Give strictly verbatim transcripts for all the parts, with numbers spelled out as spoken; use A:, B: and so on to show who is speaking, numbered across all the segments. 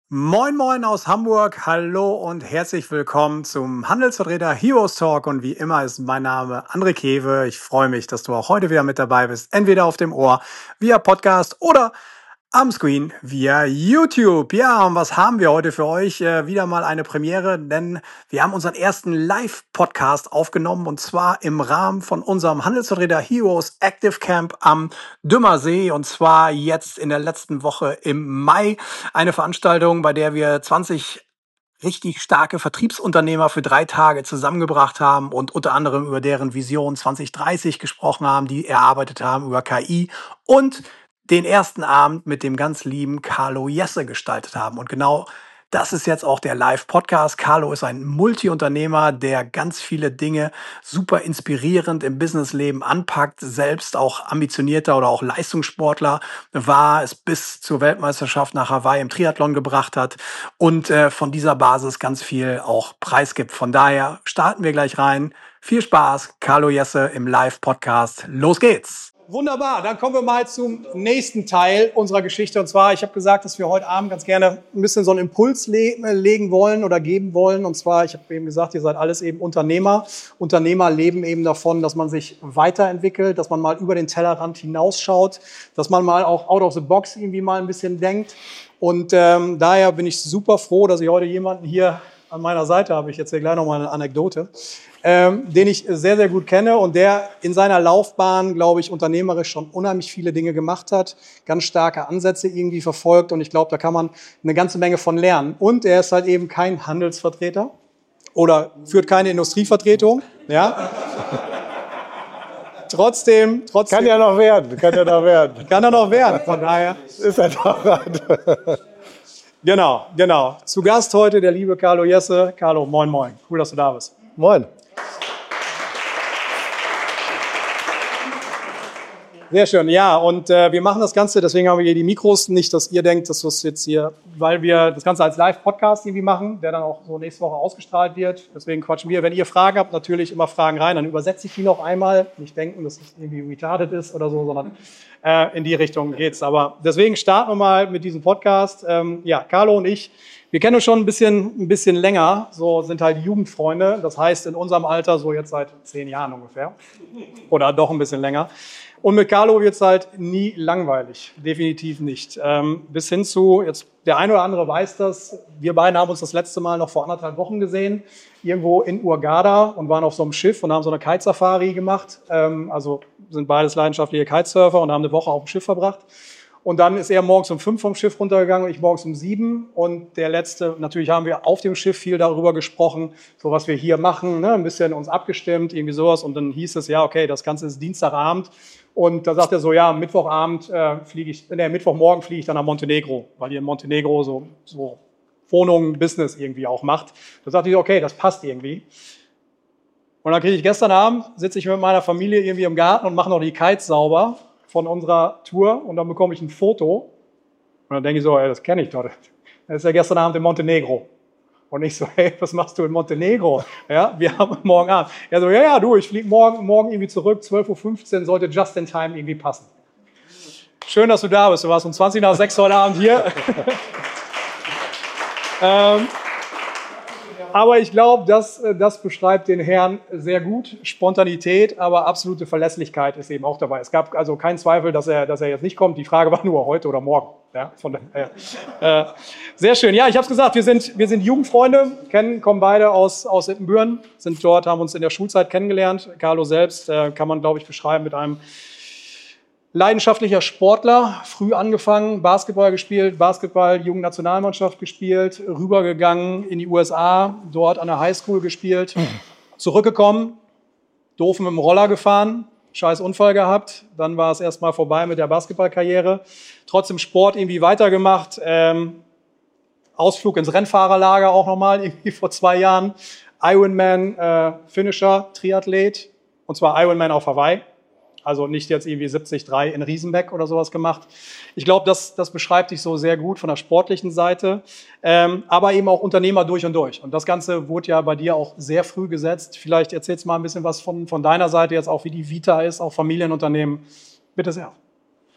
A: Moin Moin aus Hamburg, hallo und herzlich willkommen zum Handelsvertreter Heroes Talk und wie immer ist mein Name André Kewe. Ich freue mich, dass du auch heute wieder mit dabei bist, entweder auf dem Ohr via Podcast oder am Screen via YouTube. Ja, und was haben wir heute für euch? Äh, wieder mal eine Premiere, denn wir haben unseren ersten Live-Podcast aufgenommen und zwar im Rahmen von unserem Handelsvertreter Heroes Active Camp am Dümmersee und zwar jetzt in der letzten Woche im Mai. Eine Veranstaltung, bei der wir zwanzig richtig starke Vertriebsunternehmer für drei Tage zusammengebracht haben und unter anderem über deren Vision zwanzig dreißig gesprochen haben, die erarbeitet haben über K I und den ersten Abend mit dem ganz lieben Carlo Jesse gestaltet haben. Und genau das ist jetzt auch der Live-Podcast. Carlo ist ein Multi-Unternehmer, der ganz viele Dinge super inspirierend im Businessleben anpackt, selbst auch ambitionierter oder auch Leistungssportler war, es bis zur Weltmeisterschaft nach Hawaii im Triathlon gebracht hat und äh, von dieser Basis ganz viel auch preisgibt. Von daher starten wir gleich rein. Viel Spaß, Carlo Jesse im Live-Podcast. Los geht's! Wunderbar, dann kommen wir mal zum nächsten Teil unserer Geschichte. Und zwar, ich habe gesagt, dass wir heute Abend ganz gerne ein bisschen so einen Impuls le- legen wollen oder geben wollen. Und zwar, ich habe eben gesagt, ihr seid alles eben Unternehmer. Unternehmer leben eben davon, dass man sich weiterentwickelt, dass man mal über den Tellerrand hinausschaut, dass man mal auch out of the box irgendwie mal ein bisschen denkt. Und ähm, daher bin ich super froh, dass ich heute jemanden hier an meiner Seite habe. Ich erzähle gleich noch mal eine Anekdote. Ähm, den ich sehr, sehr gut kenne und der in seiner Laufbahn, glaube ich, unternehmerisch schon unheimlich viele Dinge gemacht hat, ganz starke Ansätze irgendwie verfolgt und ich glaube, da kann man eine ganze Menge von lernen. Und er ist halt eben kein Handelsvertreter oder führt keine Industrievertretung, ja. Trotzdem, trotzdem.
B: Kann ja noch werden, kann ja noch werden.
A: Kann er noch werden, von daher.
B: Ist er doch.
A: Genau, genau. Zu Gast heute der liebe Carlo Jesse. Carlo, moin, moin. Cool, dass du da bist.
B: Moin.
A: Sehr schön, ja, und äh, wir machen das Ganze, deswegen haben wir hier die Mikros, nicht, dass ihr denkt, dass das jetzt hier, weil wir das Ganze als Live-Podcast irgendwie machen, der dann auch so nächste Woche ausgestrahlt wird, deswegen quatschen wir, wenn ihr Fragen habt, natürlich immer Fragen rein, dann übersetze ich die noch einmal, nicht denken, dass es irgendwie retarded ist oder so, sondern äh, in die Richtung geht's, aber deswegen starten wir mal mit diesem Podcast. Ähm, ja, Carlo und ich, wir kennen uns schon ein bisschen, ein bisschen länger, so sind halt Jugendfreunde, das heißt in unserem Alter so jetzt seit zehn Jahren ungefähr oder doch ein bisschen länger. Und mit Carlo wird es halt nie langweilig, definitiv nicht. Ähm, bis hin zu, jetzt der eine oder andere weiß das, wir beiden haben uns das letzte Mal noch vor anderthalb Wochen gesehen, irgendwo in Hurghada und waren auf so einem Schiff und haben so eine Kite-Safari gemacht. Ähm, also sind beides leidenschaftliche Kitesurfer und haben eine Woche auf dem Schiff verbracht. Und dann ist er morgens um fünf vom Schiff runtergegangen und ich morgens um sieben. Und der letzte, natürlich haben wir auf dem Schiff viel darüber gesprochen, so was wir hier machen, ne, ein bisschen uns abgestimmt, irgendwie sowas. Und dann hieß es, ja, okay, das Ganze ist Dienstagabend. Und da sagt er so, ja, Mittwochabend äh, fliege ich, ne, Mittwochmorgen fliege ich dann nach Montenegro, weil ihr in Montenegro so, so Wohnungen, Business irgendwie auch macht. Da sagte ich, okay, das passt irgendwie. Und dann kriege ich gestern Abend, sitze ich mit meiner Familie irgendwie im Garten und mache noch die Kites sauber von unserer Tour und dann bekomme ich ein Foto und dann denke ich so, ey, das kenne ich doch. Das ist ja gestern Abend in Montenegro. Und ich so, hey, was machst du in Montenegro? Ja, wir haben morgen Abend. Er so, ja, ja, du, ich fliege morgen, morgen irgendwie zurück, zwölf Uhr fünfzehn, sollte just in time irgendwie passen. Schön, dass du da bist. Du warst um zwanzig nach sechs heute Abend hier. ähm, aber ich glaube, das, das beschreibt den Herrn sehr gut. Spontanität, aber absolute Verlässlichkeit ist eben auch dabei. Es gab also keinen Zweifel, dass er, dass er jetzt nicht kommt. Die Frage war nur heute oder morgen. Ja, von daher. Äh, sehr schön. Ja, ich habe es gesagt, wir sind, wir sind Jugendfreunde, kennen, kommen beide aus, aus Ippenbüren, sind dort, haben uns in der Schulzeit kennengelernt. Carlo selbst äh, kann man, glaube ich, beschreiben mit einem leidenschaftlicher Sportler, früh angefangen, Basketball gespielt, Basketball, Jugendnationalmannschaft gespielt, rübergegangen in die U S A, dort an der Highschool gespielt, zurückgekommen, doof mit dem Roller gefahren, scheiß Unfall gehabt, dann war es erstmal vorbei mit der Basketballkarriere, trotzdem Sport irgendwie weitergemacht, ähm, Ausflug ins Rennfahrerlager auch nochmal, irgendwie vor zwei Jahren, Ironman äh, Finisher, Triathlet, und zwar Ironman auf Hawaii. Also nicht jetzt irgendwie siebzig Komma drei in Riesenbeck oder sowas gemacht. Ich glaube, das, das beschreibt dich so sehr gut von der sportlichen Seite, ähm, aber eben auch Unternehmer durch und durch. Und das Ganze wurde ja bei dir auch sehr früh gesetzt. Vielleicht erzählst du mal ein bisschen was von, von deiner Seite jetzt auch, wie die Vita ist, auch Familienunternehmen. Bitte sehr.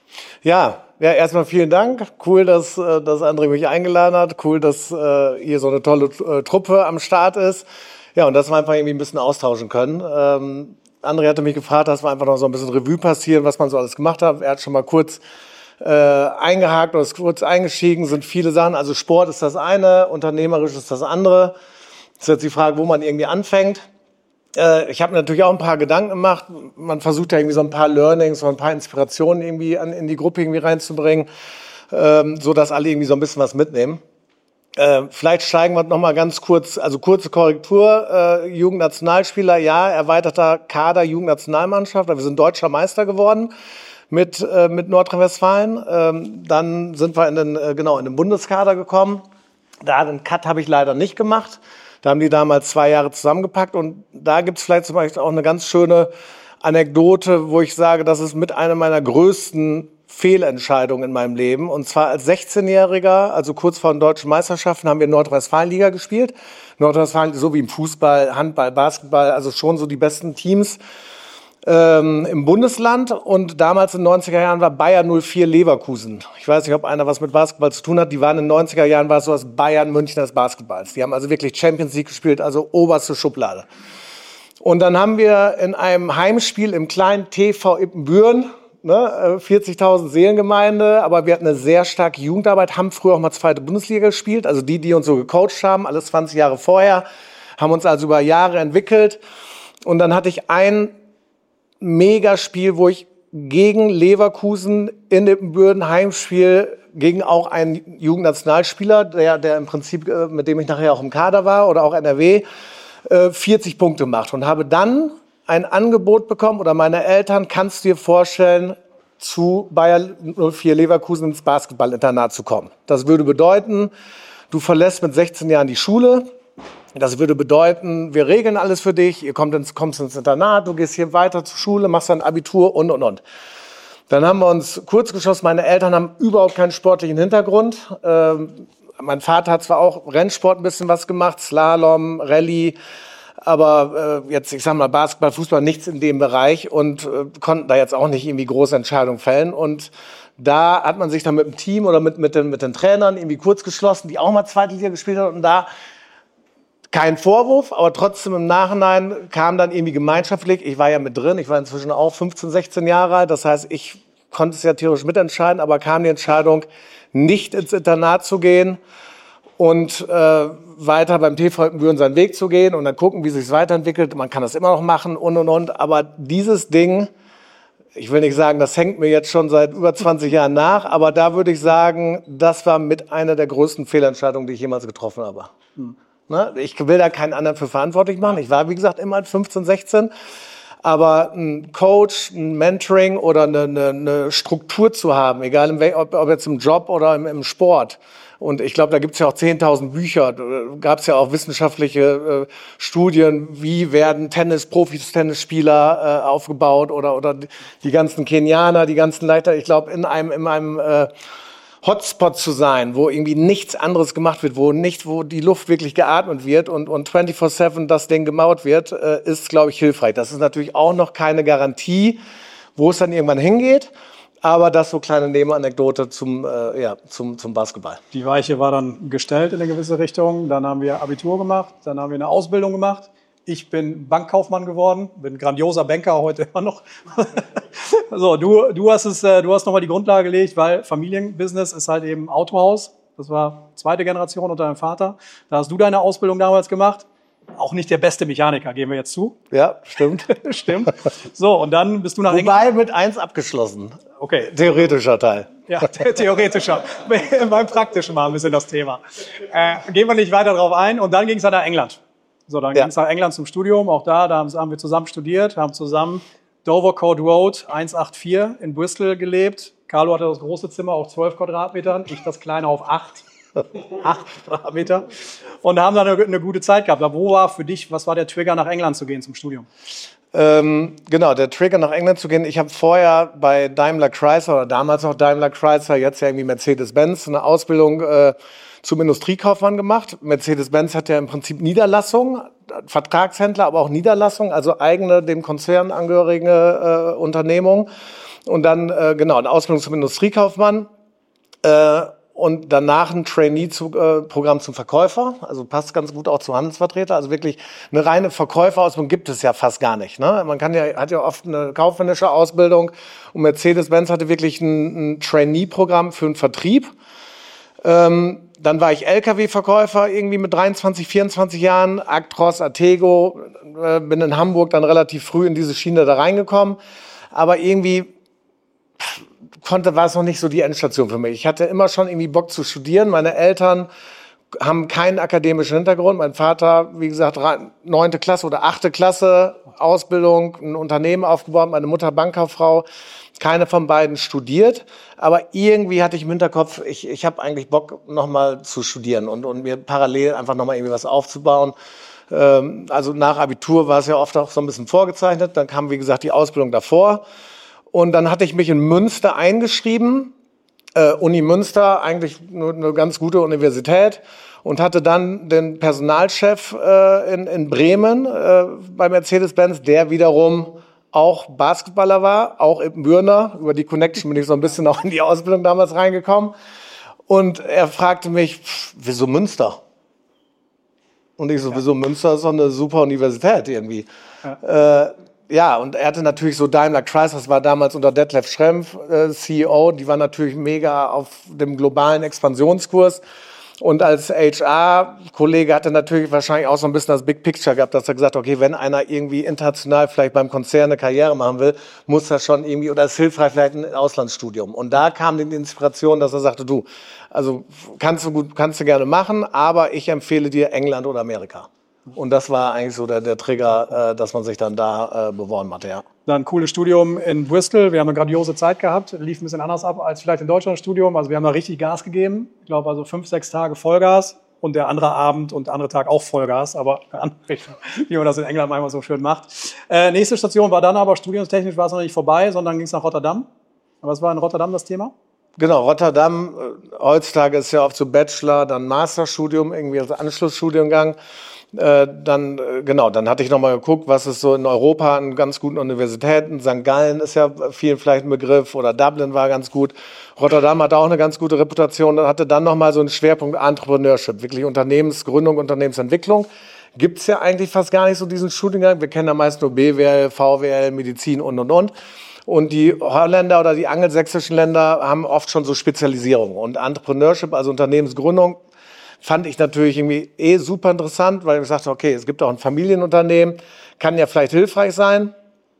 B: Ja, ja, erstmal vielen Dank. Cool, dass, äh, dass André mich eingeladen hat. Cool, dass äh, hier so eine tolle äh, Truppe am Start ist. Ja, und dass wir einfach irgendwie ein bisschen austauschen können. Ähm, André hatte mich gefragt, dass wir einfach noch so ein bisschen Revue passieren, was man so alles gemacht hat. Er hat schon mal kurz äh, eingehakt oder ist kurz eingestiegen, sind viele Sachen. Also Sport ist das eine, unternehmerisch ist das andere. Das ist jetzt die Frage, wo man irgendwie anfängt. Äh, ich habe mir natürlich auch ein paar Gedanken gemacht. Man versucht ja irgendwie so ein paar Learnings, so ein paar Inspirationen irgendwie an, in die Gruppe irgendwie reinzubringen, ähm, so dass alle irgendwie so ein bisschen was mitnehmen. Äh, vielleicht steigen wir noch mal ganz kurz, also kurze Korrektur. Äh, Jugendnationalspieler, ja, erweiterter Kader Jugendnationalmannschaft. Wir sind deutscher Meister geworden mit äh, mit Nordrhein-Westfalen. Ähm, dann sind wir in den äh, genau in den Bundeskader gekommen. Da den Cut habe ich leider nicht gemacht. Da haben die damals zwei Jahre zusammengepackt und da gibt's vielleicht zum Beispiel auch eine ganz schöne Anekdote, wo ich sage, das ist mit einer meiner größten Fehlentscheidungen in meinem Leben. Und zwar als sechzehnjähriger, also kurz vor den deutschen Meisterschaften, haben wir Nordrhein-Westfalen-Liga gespielt. Nordrhein-Westfalen, so wie im Fußball, Handball, Basketball, also schon so die besten Teams ähm, im Bundesland. Und damals in den neunziger Jahren war Bayer null vier Leverkusen. Ich weiß nicht, ob einer was mit Basketball zu tun hat. Die waren in den neunziger Jahren, war es so das Bayern München des Basketballs. Die haben also wirklich Champions League gespielt, also oberste Schublade. Und dann haben wir in einem Heimspiel im kleinen T V Ippenbüren, ne, vierzigtausend Seelengemeinde, aber wir hatten eine sehr starke Jugendarbeit, haben früher auch mal zweite Bundesliga gespielt. Also die, die uns so gecoacht haben, alles zwanzig Jahre vorher, haben uns also über Jahre entwickelt. Und dann hatte ich ein Megaspiel, wo ich gegen Leverkusen in Ippenbüren Heimspiel gegen auch einen Jugendnationalspieler, der, der im Prinzip, mit dem ich nachher auch im Kader war oder auch N R W, vierzig Punkte macht und habe dann ein Angebot bekommen oder meine Eltern, kannst du dir vorstellen, zu Bayer null vier Leverkusen ins Basketballinternat zu kommen. Das würde bedeuten, du verlässt mit sechzehn Jahren die Schule. Das würde bedeuten, wir regeln alles für dich, ihr kommt ins, kommst ins Internat, du gehst hier weiter zur Schule, machst dann Abitur und, und, und. Dann haben wir uns kurz geschossen, meine Eltern haben überhaupt keinen sportlichen Hintergrund. Ähm, mein Vater hat zwar auch Rennsport ein bisschen was gemacht, Slalom, Rallye, aber äh, jetzt, ich sag mal, Basketball, Fußball, nichts in dem Bereich und äh, konnten da jetzt auch nicht irgendwie große Entscheidungen fällen. Und da hat man sich dann mit dem Team oder mit, mit, den, mit den Trainern irgendwie kurz geschlossen, die auch mal zweite Liga gespielt haben und da kein Vorwurf, aber trotzdem im Nachhinein kam dann irgendwie gemeinschaftlich, ich war ja mit drin, ich war inzwischen auch fünfzehn, sechzehn Jahre alt, das heißt, ich konnte es ja theoretisch mitentscheiden, aber kam die Entscheidung, nicht ins Internat zu gehen und äh, weiter beim T V Ippenbüren seinen Weg zu gehen und dann gucken, wie sich es weiterentwickelt. Man kann das immer noch machen und, und, und, aber dieses Ding, ich will nicht sagen, das hängt mir jetzt schon seit über zwanzig Jahren nach, aber da würde ich sagen, das war mit einer der größten Fehlentscheidungen, die ich jemals getroffen habe. Hm. Ich will da keinen anderen für verantwortlich machen. Ich war, wie gesagt, immer fünfzehn, sechzehn. Aber ein Coach, ein Mentoring oder eine, eine, eine Struktur zu haben, egal in wel, ob, ob jetzt im Job oder im, im Sport. Und ich glaube, da gibt es ja auch zehntausend Bücher. Gab es ja auch wissenschaftliche äh, Studien, wie werden Tennis, Profis, Tennisspieler äh, aufgebaut oder, oder die ganzen Kenianer, die ganzen Leiter. Ich glaube, in einem, in einem äh, Hotspot zu sein, wo irgendwie nichts anderes gemacht wird, wo nicht, wo die Luft wirklich geatmet wird und, und vierundzwanzig sieben das Ding gemauert wird, äh, ist, glaube ich, hilfreich. Das ist natürlich auch noch keine Garantie, wo es dann irgendwann hingeht, aber das so kleine Nebenanekdote zum, äh, ja, zum, zum Basketball.
A: Die Weiche war dann gestellt in eine gewisse Richtung, dann haben wir Abitur gemacht, dann haben wir eine Ausbildung gemacht. Ich bin Bankkaufmann geworden, bin grandioser Banker heute immer noch. So, du, du hast es, du hast nochmal die Grundlage gelegt, weil Familienbusiness ist halt eben Autohaus. Das war zweite Generation unter deinem Vater. Da hast du deine Ausbildung damals gemacht. Auch nicht der beste Mechaniker, geben wir jetzt zu.
B: Ja, stimmt.
A: Stimmt. So, und dann bist du nach
B: Wobei
A: England.
B: mit eins abgeschlossen.
A: Okay.
B: Theoretischer Teil.
A: Ja, theoretischer. Beim praktischen mal ein bisschen das Thema. Äh, gehen wir nicht weiter drauf ein. Und dann ging es dann nach England. So, dann ja. ging es nach England zum Studium. Auch da, da haben wir zusammen studiert, haben zusammen Dovercourt Road eins acht vier in Bristol gelebt. Carlo hatte das große Zimmer auf zwölf Quadratmetern, ich das kleine auf acht. acht Quadratmeter. Und haben dann eine, eine gute Zeit gehabt. Aber wo war für dich, was war der Trigger, nach England zu gehen zum Studium?
B: Ähm, genau, der Trigger nach England zu gehen. Ich habe vorher bei Daimler Chrysler, oder damals noch Daimler Chrysler, jetzt ja irgendwie Mercedes-Benz, eine Ausbildung äh, zum Industriekaufmann gemacht. Mercedes-Benz hat ja im Prinzip Niederlassung, Vertragshändler, aber auch Niederlassung, also eigene, dem Konzern angehörige äh, Unternehmung. Und dann, äh, genau, eine Ausbildung zum Industriekaufmann. Äh, Und danach ein Trainee-Programm zum Verkäufer, also passt ganz gut auch zu Handelsvertreter. Also wirklich eine reine Verkäuferausbildung gibt es ja fast gar nicht. Ne? Man kann ja, hat ja oft eine kaufmännische Ausbildung und Mercedes-Benz hatte wirklich ein, ein Trainee-Programm für den Vertrieb. Ähm, dann war ich L K W-Verkäufer irgendwie mit dreiundzwanzig, vierundzwanzig Jahren, Actros, Artego, äh, bin in Hamburg dann relativ früh in diese Schiene da reingekommen. Aber irgendwie konnte, war es noch nicht so die Endstation für mich. Ich hatte immer schon irgendwie Bock zu studieren. Meine Eltern haben keinen akademischen Hintergrund. Mein Vater, wie gesagt, neunte Klasse oder achte Klasse Ausbildung, ein Unternehmen aufgebaut. Meine Mutter Bankkauffrau. Keine von beiden studiert. Aber irgendwie hatte ich im Hinterkopf, ich, ich habe eigentlich Bock, nochmal zu studieren und, und mir parallel einfach nochmal irgendwie was aufzubauen. Ähm, also nach Abitur war es ja oft auch so ein bisschen vorgezeichnet. Dann kam, wie gesagt, die Ausbildung davor. Und dann hatte ich mich in Münster eingeschrieben, äh, Uni Münster, eigentlich eine, eine ganz gute Universität, und hatte dann den Personalchef äh, in, in Bremen äh, bei Mercedes-Benz, der wiederum auch Basketballer war, auch im Bürner. Über die Connection bin ich so ein bisschen auch in die Ausbildung damals reingekommen. Und er fragte mich, pff, wieso Münster? Und ich so, ja. wieso Münster ist doch eine super Universität irgendwie. Ja. Äh, Ja, und er hatte natürlich so Daimler Chrysler, das war damals unter Detlef Schrempf, äh, C E O, die war natürlich mega auf dem globalen Expansionskurs. Und als H R-Kollege hat er natürlich wahrscheinlich auch so ein bisschen das Big Picture gehabt, dass er gesagt hat, okay, wenn einer irgendwie international vielleicht beim Konzern eine Karriere machen will, muss er schon irgendwie, oder ist hilfreich vielleicht ein Auslandsstudium. Und da kam die Inspiration, dass er sagte, du, also kannst du gut, kannst du gerne machen, aber ich empfehle dir England oder Amerika. Und das war eigentlich so der, der Trigger, äh, dass man sich dann da äh, beworben hatte, ja.
A: Dann cooles Studium in Bristol. Wir haben eine grandiose Zeit gehabt. Lief ein bisschen anders ab als vielleicht in Deutschland das Studium. Also wir haben da richtig Gas gegeben. Ich glaube also fünf, sechs Tage Vollgas und der andere Abend und der andere Tag auch Vollgas. Aber eine andere Richtung, wie man das in England manchmal so schön macht. Äh, nächste Station war dann aber, studiumstechnisch war es noch nicht vorbei, sondern ging es nach Rotterdam. Was war in Rotterdam das Thema?
B: Genau, Rotterdam, äh, heutzutage ist ja oft so Bachelor, dann Masterstudium, irgendwie als Anschlussstudiengang. Äh, dann, äh, genau, dann hatte ich nochmal geguckt, was ist so in Europa an ganz guten Universitäten. Sankt Gallen ist ja vielen vielleicht ein Begriff, oder Dublin war ganz gut. Rotterdam hatte auch eine ganz gute Reputation und hatte dann nochmal so einen Schwerpunkt Entrepreneurship, wirklich Unternehmensgründung, Unternehmensentwicklung. Gibt's ja eigentlich fast gar nicht so diesen Studiengang. Wir kennen ja meist nur B W L, V W L, Medizin und, und, und. Und die Holländer oder die angelsächsischen Länder haben oft schon so Spezialisierung. Und Entrepreneurship, also Unternehmensgründung, fand ich natürlich irgendwie eh super interessant, weil ich sagte, okay, es gibt auch ein Familienunternehmen, kann ja vielleicht hilfreich sein.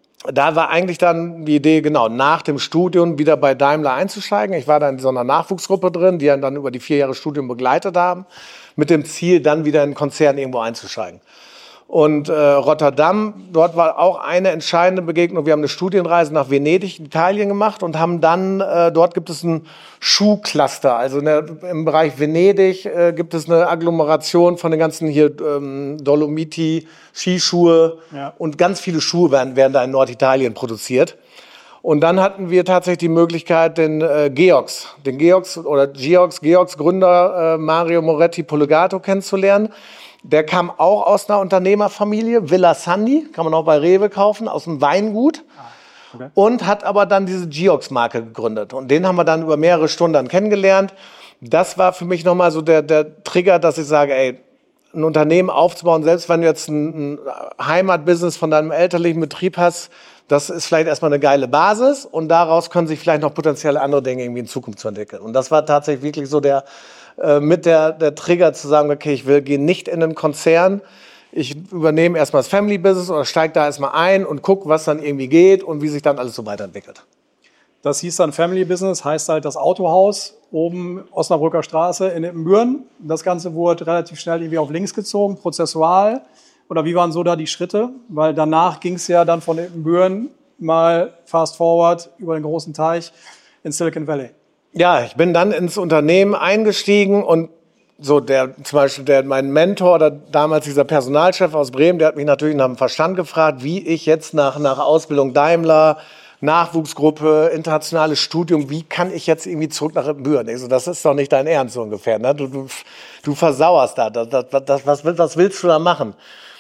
B: Da war eigentlich dann die Idee, genau, nach dem Studium wieder bei Daimler einzusteigen. Ich war dann in so einer Nachwuchsgruppe drin, die dann über die vier Jahre Studium begleitet haben, mit dem Ziel, dann wieder in einen Konzern irgendwo einzusteigen. Und äh, Rotterdam, dort war auch eine entscheidende Begegnung. Wir haben eine Studienreise nach Venedig, Italien gemacht und haben dann, äh, dort gibt es ein Schuhcluster. Also eine, im Bereich Venedig äh, gibt es eine Agglomeration von den ganzen hier ähm, Dolomiti, Skischuhe, ja. Und ganz viele Schuhe werden, werden da in Norditalien produziert. Und dann hatten wir tatsächlich die Möglichkeit, den äh, Georgs, den Georgs oder Georgs, Georgs Gründer äh, Mario Moretti Polegato kennenzulernen. Der kam auch aus einer Unternehmerfamilie, Villa Sandy, kann man auch bei Rewe kaufen, aus dem Weingut. Okay. Und hat aber dann diese Georgs-Marke gegründet. Und den haben wir dann über mehrere Stunden dann kennengelernt. Das war für mich nochmal so der, der Trigger, dass ich sage, ey, ein Unternehmen aufzubauen, selbst wenn du jetzt ein, ein Heimatbusiness von deinem elterlichen Betrieb hast, das ist vielleicht erstmal eine geile Basis. Und daraus können sich vielleicht noch potenzielle andere Dinge irgendwie in Zukunft zu entwickeln. Und das war tatsächlich wirklich so der mit der, der Trigger zu sagen, okay, ich will gehe nicht in einen Konzern, ich übernehme erstmal das Family Business oder steige da erstmal ein und gucke, was dann irgendwie geht und wie sich dann alles so weiterentwickelt.
A: Das hieß dann Family Business, heißt halt das Autohaus oben Osnabrücker Straße in Ippenbüren. Das Ganze wurde relativ schnell irgendwie auf links gezogen, prozessual. Oder wie waren so da die Schritte? Weil danach ging es ja dann von Ippenbüren mal fast forward über den großen Teich in Silicon Valley.
B: Ja, ich bin dann ins Unternehmen eingestiegen und so der, zum Beispiel der, mein Mentor oder damals dieser Personalchef aus Bremen, der hat mich natürlich nach dem Verstand gefragt, wie ich jetzt nach, nach Ausbildung Daimler, Nachwuchsgruppe, internationales Studium, wie kann ich jetzt irgendwie zurück nach Ippenbüren? Ich so, das ist doch nicht dein Ernst so ungefähr, ne? Du, du, du versauerst da, das, das, das, was, was willst du da machen?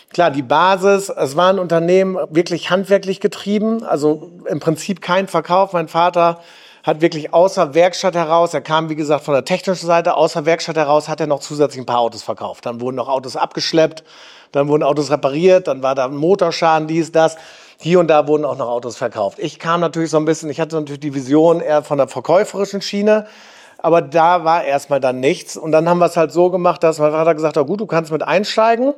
B: Klar, die Basis, es war ein Unternehmen wirklich handwerklich getrieben, also im Prinzip kein Verkauf. Mein Vater hat wirklich außer Werkstatt heraus, er kam wie gesagt von der technischen Seite, außer Werkstatt heraus hat er noch zusätzlich ein paar Autos verkauft. Dann wurden noch Autos abgeschleppt, dann wurden Autos repariert, dann war da ein Motorschaden, dies, das. Hier und da wurden auch noch Autos verkauft. Ich kam natürlich so ein bisschen, ich hatte natürlich die Vision eher von der verkäuferischen Schiene, aber da war erstmal dann nichts. Und dann haben wir es halt so gemacht, dass mein Vater gesagt hat, gut, du kannst mit einsteigen.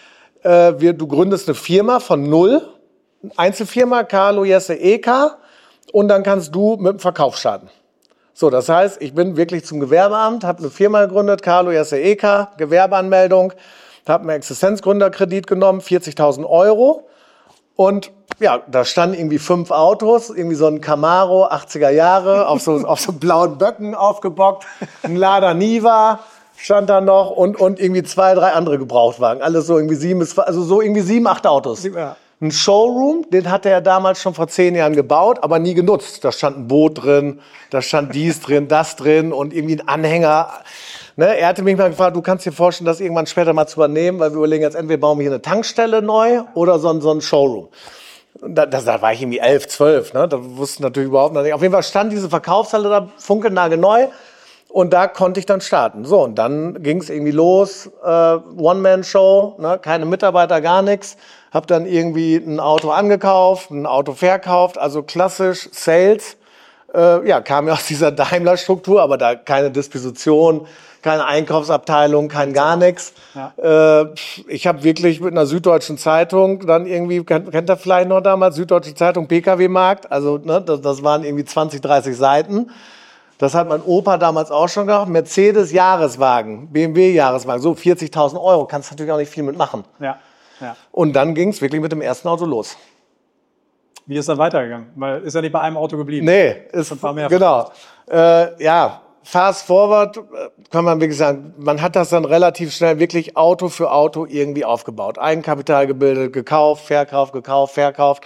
B: Äh, wir, du gründest eine Firma von null, Einzelfirma, Carlo Jesse E K, und dann kannst du mit dem Verkauf starten. So, das heißt, ich bin wirklich zum Gewerbeamt, habe eine Firma gegründet, Carlo Jesse E K, Gewerbeanmeldung, habe einen Existenzgründerkredit genommen, vierzigtausend Euro. Und ja, da standen irgendwie fünf Autos, irgendwie so ein Camaro, achtziger Jahre, auf so, auf so blauen Böcken aufgebockt, ein Lada Niva stand da noch und, und irgendwie zwei, drei andere Gebrauchtwagen. Alles so irgendwie sieben, also so irgendwie sieben, acht Autos. Ja. Ein Showroom, den hatte er damals schon vor zehn Jahren gebaut, aber nie genutzt. Da stand ein Boot drin, da stand dies drin, das drin und irgendwie ein Anhänger. Ne, er hatte mich mal gefragt, du kannst dir vorstellen, das irgendwann später mal zu übernehmen, weil wir überlegen jetzt, entweder bauen wir hier eine Tankstelle neu oder so ein, so ein Showroom. Da, da, da war ich irgendwie elf, zwölf, ne? Da wussten natürlich überhaupt noch nicht. Auf jeden Fall stand diese Verkaufshalle da funkelnagelneu und da konnte ich dann starten. So, und dann ging es irgendwie los, äh, One-Man-Show, ne? Keine Mitarbeiter, gar nichts. Hab dann irgendwie ein Auto angekauft, ein Auto verkauft, also klassisch Sales. Äh, ja, kam ja aus dieser Daimler-Struktur, aber da keine Disposition, keine Einkaufsabteilung, kein gar nichts. Ja. Äh, ich habe wirklich mit einer Süddeutschen Zeitung dann irgendwie, kennt, kennt ihr vielleicht noch damals, Süddeutsche Zeitung, P K W-Markt, also ne, das, das waren irgendwie zwanzig, dreißig Seiten. Das hat mein Opa damals auch schon gehabt. Mercedes-Jahreswagen, B M W-Jahreswagen, so vierzigtausend Euro, kannst du natürlich auch nicht viel mitmachen.
A: Ja. Ja.
B: Und dann ging es wirklich mit dem ersten Auto los.
A: Wie ist dann weitergegangen? Weil ist ja nicht bei einem Auto geblieben.
B: Nee, ist, genau. Äh, ja, fast forward kann man wirklich sagen, man hat das dann relativ schnell wirklich Auto für Auto irgendwie aufgebaut. Eigenkapital gebildet, gekauft, verkauft, gekauft, verkauft.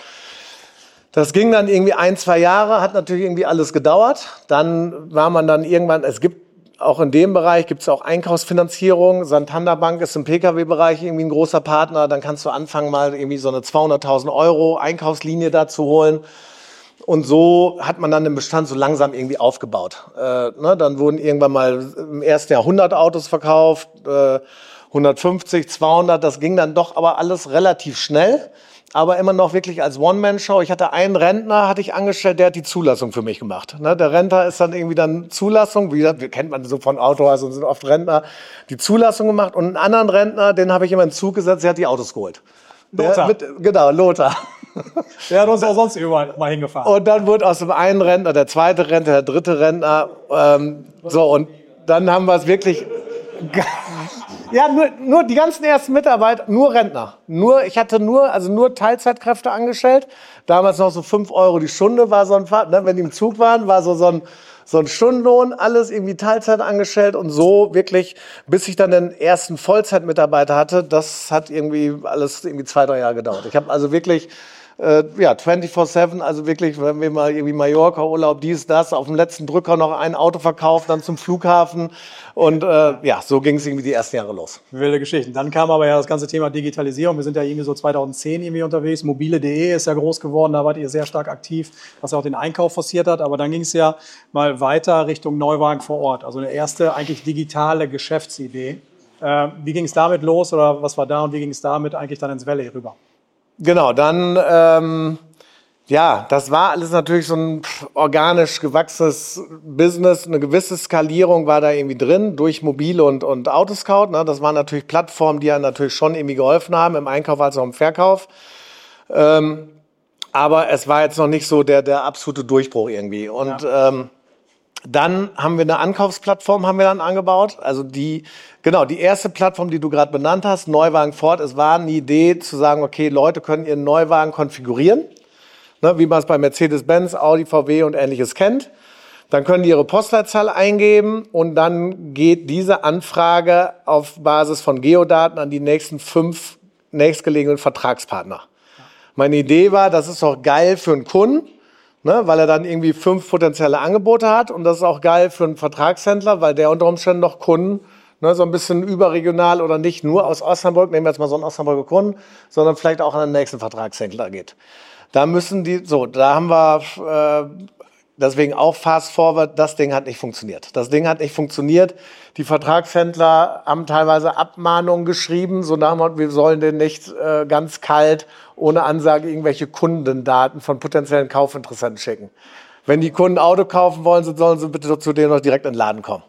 B: Das ging dann irgendwie ein, zwei Jahre, hat natürlich irgendwie alles gedauert. Dann war man dann irgendwann, es gibt auch in dem Bereich gibt es auch Einkaufsfinanzierung. Santander Bank ist im P K W-Bereich irgendwie ein großer Partner. Dann kannst du anfangen, mal irgendwie so eine zweihunderttausend Euro Einkaufslinie da zu holen. Und so hat man dann den Bestand so langsam irgendwie aufgebaut. Äh, ne, dann wurden irgendwann mal im ersten Jahr hundert Autos verkauft, äh, hundertfünfzig, zweihundert. Das ging dann doch aber alles relativ schnell. Aber immer noch wirklich als One-Man-Show. Ich hatte einen Rentner, hatte ich angestellt, der hat die Zulassung für mich gemacht. Ne, der Rentner ist dann irgendwie dann Zulassung, wie gesagt, kennt man so von Autohäusern, sind oft Rentner, die Zulassung gemacht. Und einen anderen Rentner, den habe ich immer in den Zug gesetzt, der hat die Autos geholt.
A: Lothar.
B: Mit, genau, Lothar.
A: Der hat uns auch sonst überall mal hingefahren.
B: Und dann wurde aus dem einen Rentner der zweite Rentner, der dritte Rentner. Ähm, so, und dann haben wir es wirklich... Ja, nur, nur die ganzen ersten Mitarbeiter, nur Rentner. Nur, ich hatte nur, also nur Teilzeitkräfte angestellt. Damals noch so fünf Euro die Stunde war so ein Fahrt, ne, wenn die im Zug waren, war so, so ein, so ein Stundenlohn, alles irgendwie Teilzeit angestellt und so wirklich, bis ich dann den ersten Vollzeitmitarbeiter hatte, das hat irgendwie alles irgendwie zwei, drei Jahre gedauert. Ich habe also wirklich, äh, ja, vierundzwanzig sieben, also wirklich, wenn wir mal irgendwie Mallorca, Urlaub, dies, das, auf dem letzten Drücker noch ein Auto verkauft, dann zum Flughafen und äh, ja, so ging es irgendwie die ersten Jahre los.
A: Wilde Geschichten. Dann kam aber ja das ganze Thema Digitalisierung. Wir sind ja irgendwie so zweitausendzehn irgendwie unterwegs. Mobile punkt de ist ja groß geworden, da wart ihr sehr stark aktiv, was ja auch den Einkauf forciert hat. Aber dann ging es ja mal weiter Richtung Neuwagen vor Ort. Also eine erste eigentlich digitale Geschäftsidee. Äh, wie ging es damit los oder was war da und wie ging es damit eigentlich dann ins Valley rüber?
B: Genau, dann, ähm, ja, das war alles natürlich so ein organisch gewachsenes Business. Eine gewisse Skalierung war da irgendwie drin durch Mobile und, und Autoscout. Ne? Das waren natürlich Plattformen, die ja natürlich schon irgendwie geholfen haben, im Einkauf als auch im Verkauf. Ähm, aber es war jetzt noch nicht so der, der absolute Durchbruch irgendwie. Und ja. ähm, dann haben wir eine Ankaufsplattform haben wir dann angebaut. Also die, genau, die erste Plattform, die du gerade benannt hast, Neuwagen Ford, es war eine Idee zu sagen, okay, Leute können ihren Neuwagen konfigurieren, ne, wie man es bei Mercedes-Benz, Audi, V W und Ähnliches kennt. Dann können die ihre Postleitzahl eingeben und dann geht diese Anfrage auf Basis von Geodaten an die nächsten fünf nächstgelegenen Vertragspartner. Ja. Meine Idee war, das ist doch geil für einen Kunden, ne, weil er dann irgendwie fünf potenzielle Angebote hat. Und das ist auch geil für einen Vertragshändler, weil der unter Umständen noch Kunden ne, so ein bisschen überregional oder nicht nur aus Osnabrück, nehmen wir jetzt mal so einen Osnabrücker Kunden, sondern vielleicht auch an den nächsten Vertragshändler geht. Da müssen die, so, da haben wir äh, deswegen auch Fast Forward, das Ding hat nicht funktioniert. Das Ding hat nicht funktioniert. Die Vertragshändler haben teilweise Abmahnungen geschrieben, so nach dem Motto, wir sollen den nicht äh, ganz kalt, ohne Ansage, irgendwelche Kundendaten von potenziellen Kaufinteressenten schicken. Wenn die Kunden Auto kaufen wollen, sollen sie bitte zu denen noch direkt in den Laden kommen.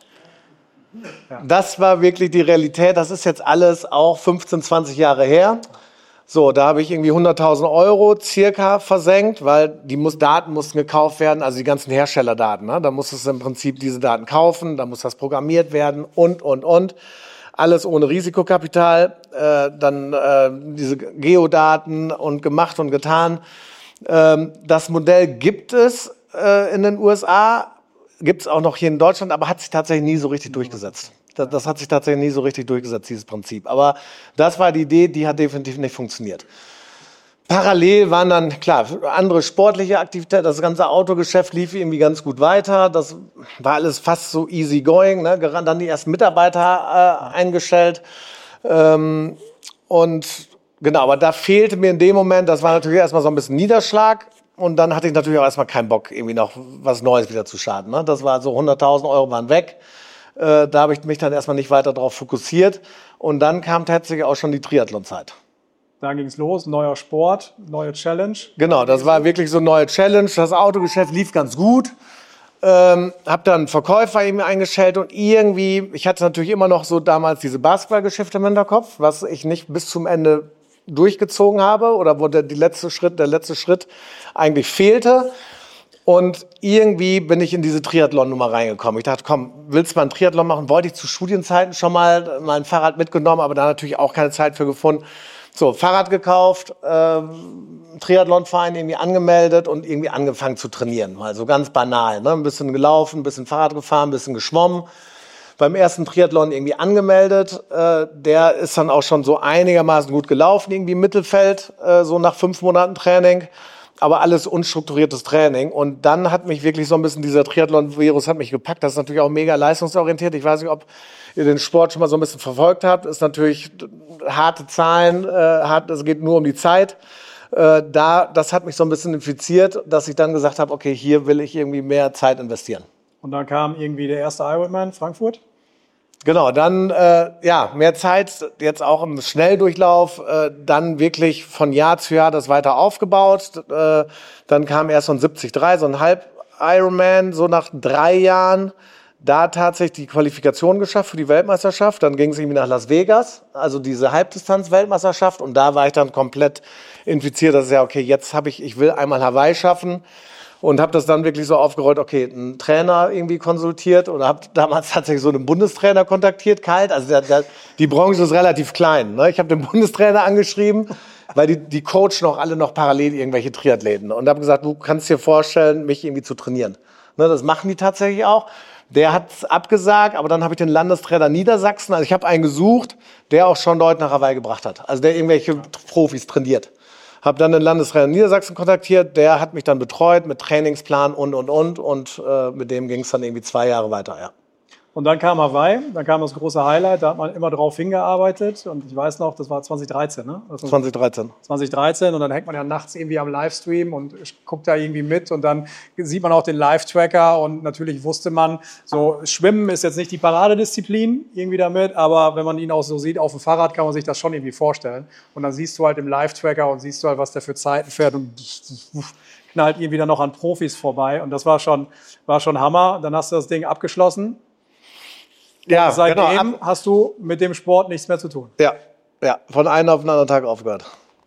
B: Ja. Das war wirklich die Realität. Das ist jetzt alles auch fünfzehn, zwanzig Jahre her. So, da habe ich irgendwie hunderttausend Euro circa versenkt, weil die muss, Daten mussten gekauft werden, also die ganzen Herstellerdaten. Ne? Da muss es im Prinzip diese Daten kaufen, da muss das programmiert werden und, und, und. Alles ohne Risikokapital. Äh, dann äh, diese Geodaten und gemacht und getan. Ähm, das Modell gibt es äh, in den U S A, gibt es auch noch hier in Deutschland, aber hat sich tatsächlich nie so richtig durchgesetzt. Das, das hat sich tatsächlich nie so richtig durchgesetzt, dieses Prinzip. Aber das war die Idee, die hat definitiv nicht funktioniert. Parallel waren dann, klar, andere sportliche Aktivitäten. Das ganze Autogeschäft lief irgendwie ganz gut weiter. Das war alles fast so easy going. Ne? Dann die ersten Mitarbeiter äh, eingestellt. Ähm, und genau, aber da fehlte mir in dem Moment, das war natürlich erstmal so ein bisschen Niederschlag. Und dann hatte ich natürlich auch erstmal keinen Bock, irgendwie noch was Neues wieder zu starten. Ne? Das war so hunderttausend Euro waren weg. Äh, da habe ich mich dann erstmal nicht weiter darauf fokussiert. Und dann kam tatsächlich auch schon die Triathlon-Zeit.
A: Da ging es los, neuer Sport, neue Challenge.
B: Genau, das war wirklich so eine neue Challenge. Das Autogeschäft lief ganz gut. Ähm, habe dann einen Verkäufer eben eingestellt und irgendwie, ich hatte natürlich immer noch so damals diese Basketballgeschäfte im Hinterkopf, was ich nicht bis zum Ende durchgezogen habe oder wo der, die letzte Schritt, der letzte Schritt eigentlich fehlte. Und irgendwie bin ich in diese Triathlon-Nummer reingekommen. Ich dachte, komm, willst du mal einen Triathlon machen? Wollte ich zu Studienzeiten schon mal mein Fahrrad mitgenommen, aber da natürlich auch keine Zeit für gefunden. So, Fahrrad gekauft, äh, Triathlonverein irgendwie angemeldet und irgendwie angefangen zu trainieren. Mal so ganz banal, ne? Ein bisschen gelaufen, ein bisschen Fahrrad gefahren, ein bisschen geschwommen. Beim ersten Triathlon irgendwie angemeldet. Äh, der ist dann auch schon so einigermaßen gut gelaufen, irgendwie im Mittelfeld, äh, so nach fünf Monaten Training. Aber alles unstrukturiertes Training. Und dann hat mich wirklich so ein bisschen dieser Triathlon-Virus hat mich gepackt. Das ist natürlich auch mega leistungsorientiert. Ich weiß nicht, ob ihr den Sport schon mal so ein bisschen verfolgt habt. Ist natürlich harte Zahlen, äh, hart, es geht nur um die Zeit. Äh, da, das hat mich so ein bisschen infiziert, dass ich dann gesagt habe, okay, hier will ich irgendwie mehr Zeit investieren.
A: Und dann kam irgendwie der erste Ironman Frankfurt?
B: Genau, dann äh, ja mehr Zeit, jetzt auch im Schnelldurchlauf, äh, dann wirklich von Jahr zu Jahr das weiter aufgebaut. Äh, dann kam erst so ein siebzig drei, so ein Halb-Ironman, so nach drei Jahren. Da tatsächlich die Qualifikation geschafft für die Weltmeisterschaft. Dann ging es irgendwie nach Las Vegas, also diese Halbdistanz-Weltmeisterschaft. Und da war ich dann komplett infiziert, dass ich ja, okay, jetzt habe ich, ich will einmal Hawaii schaffen. Und habe das dann wirklich so aufgerollt, okay, einen Trainer irgendwie konsultiert oder habe damals tatsächlich so einen Bundestrainer kontaktiert, kalt. Also der, der, die Branche ist relativ klein. Ne? Ich habe den Bundestrainer angeschrieben, weil die, die coachen auch alle noch parallel irgendwelche Triathleten. Und habe gesagt, du kannst dir vorstellen, mich irgendwie zu trainieren. Ne, das machen die tatsächlich auch. Der hat abgesagt, aber dann habe ich den Landestrainer Niedersachsen, also ich habe einen gesucht, der auch schon Leute nach Hawaii gebracht hat. Also der irgendwelche Profis trainiert. Habe dann den Landestrainer Niedersachsen kontaktiert, der hat mich dann betreut mit Trainingsplan und, und, und. Und äh, mit dem ging es dann irgendwie zwei Jahre weiter, ja.
A: Und dann kam Hawaii, dann kam das große Highlight, da hat man immer drauf hingearbeitet. Und ich weiß noch, das war zwanzig dreizehn, ne?
B: zwanzig dreizehn.
A: zwanzig dreizehn und dann hängt man ja nachts irgendwie am Livestream und guckt da irgendwie mit. Und dann sieht man auch den Live-Tracker und natürlich wusste man, so Schwimmen ist jetzt nicht die Paradedisziplin irgendwie damit, aber wenn man ihn auch so sieht auf dem Fahrrad, kann man sich das schon irgendwie vorstellen. Und dann siehst du halt im Live-Tracker und siehst du halt, was der für Zeiten fährt und knallt irgendwie dann noch an Profis vorbei. Und das war schon, war schon Hammer. Dann hast du das Ding abgeschlossen.
B: Ja,
A: seitdem
B: genau.
A: hast du mit dem Sport nichts mehr zu tun.
B: Ja, ja, von einem auf den anderen Tag aufgehört.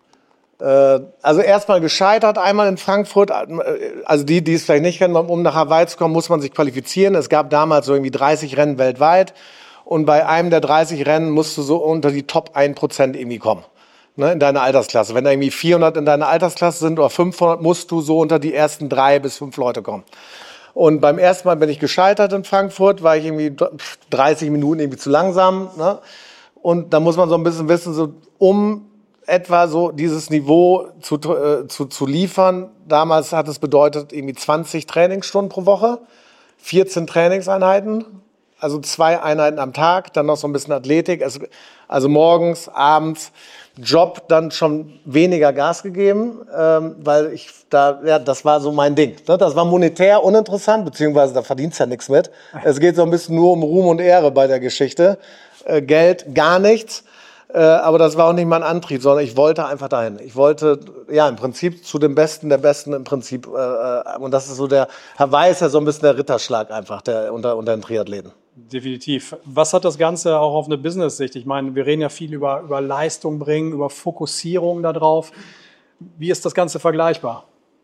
B: Äh, also erstmal gescheitert, einmal in Frankfurt. Also die, die es vielleicht nicht kennen, um nach Hawaii zu kommen, muss man sich qualifizieren. Es gab damals so irgendwie dreißig Rennen weltweit. Und bei einem der dreißig Rennen musst du so unter die Top ein Prozent irgendwie kommen. Ne, in deiner Altersklasse. Wenn da irgendwie vierhundert in deiner Altersklasse sind oder fünfhundert, musst du so unter die ersten drei bis fünf Leute kommen. Und beim ersten Mal bin ich gescheitert in Frankfurt, war ich irgendwie dreißig Minuten irgendwie zu langsam. Ne? Und da muss man so ein bisschen wissen, so, um etwa so dieses Niveau zu, äh, zu, zu liefern. Damals hat es bedeutet irgendwie zwanzig Trainingsstunden pro Woche, vierzehn Trainingseinheiten, also zwei Einheiten am Tag, dann noch so ein bisschen Athletik, also, also morgens, abends, Job dann schon weniger Gas gegeben, ähm, weil ich da, ja, das war so mein Ding. Ne? Das war monetär uninteressant, beziehungsweise da verdienst ja nichts mit. Es geht so ein bisschen nur um Ruhm und Ehre bei der Geschichte. Äh, Geld, gar nichts. Äh, aber das war auch nicht mein Antrieb, sondern ich wollte einfach dahin. Ich wollte, ja, im Prinzip zu dem Besten der Besten im Prinzip. Äh, und das ist so der, Hawaii ist ja so ein bisschen der Ritterschlag einfach der, unter, unter den Triathleten.
A: Definitiv. Was hat das Ganze auch auf eine Business-Sicht? Ich meine, wir reden ja viel über, über Leistung bringen, über Fokussierung darauf. Wie ist das Ganze vergleichbar?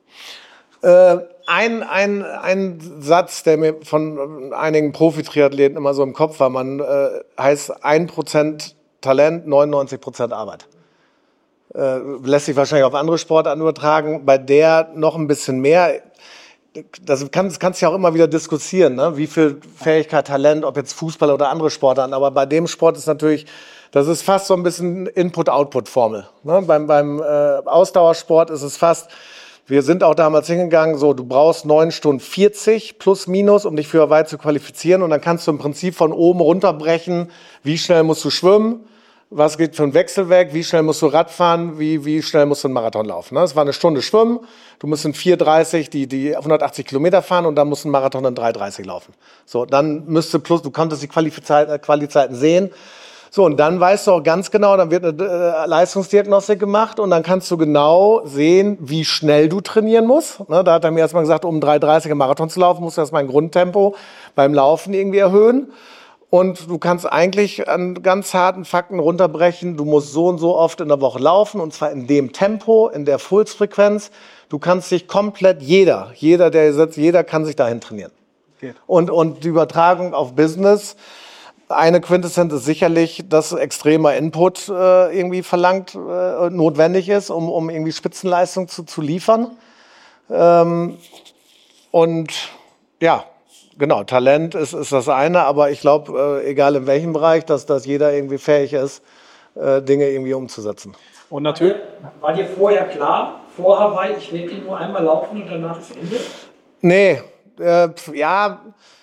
B: Äh, ein, ein, ein Satz, der mir von einigen Profi-Triathleten immer so im Kopf war, man äh, heißt ein Prozent Talent, neunundneunzig Prozent Arbeit. Äh, lässt sich wahrscheinlich auf andere Sportarten übertragen. Bei der noch ein bisschen mehr. Das kannst, kannst du ja auch immer wieder diskutieren, ne? Wie viel Fähigkeit, Talent, ob jetzt Fußball oder andere Sportarten. Aber bei dem Sport ist natürlich, das ist fast so ein bisschen Input-Output-Formel. Ne? Beim, beim äh, Ausdauersport ist es fast, wir sind auch damals hingegangen, so du brauchst neun Stunden vierzig plus minus, um dich für Hawaii zu qualifizieren. Und dann kannst du im Prinzip von oben runterbrechen, wie schnell musst du schwimmen, was geht für einen Wechsel weg, wie schnell musst du Radfahren, wie, wie schnell musst du einen Marathon laufen. Ne? Das war eine Stunde schwimmen, du musst in vier dreißig die, die hundertachtzig Kilometer fahren und dann musst du einen Marathon in drei dreißig laufen. So, dann müsste plus, du konntest die Qualizeiten, Qualizeiten sehen. So, und dann weißt du auch ganz genau, dann wird eine äh, Leistungsdiagnostik gemacht und dann kannst du genau sehen, wie schnell du trainieren musst. Ne, da hat er mir erstmal gesagt, um drei dreißig im Marathon zu laufen, musst du erstmal ein Grundtempo beim Laufen irgendwie erhöhen. Und du kannst eigentlich an ganz harten Fakten runterbrechen, du musst so und so oft in der Woche laufen und zwar in dem Tempo, in der Pulsfrequenz. Du kannst dich komplett, jeder, jeder, der hier sitzt, jeder kann sich dahin trainieren. Okay. Und, und die Übertragung auf Business, eine Quintessenz ist sicherlich, dass extremer Input äh, irgendwie verlangt, äh, notwendig ist, um, um irgendwie Spitzenleistung zu, zu liefern. Ähm, und ja, genau, Talent ist, ist das eine, aber ich glaube, äh, egal in welchem Bereich, dass, dass jeder irgendwie fähig ist, äh, Dinge irgendwie umzusetzen.
A: Und natürlich.
C: War dir vorher klar, vor Hawaii, ich werde ihn nur einmal laufen und danach ist Ende?
B: Nee, äh, ja,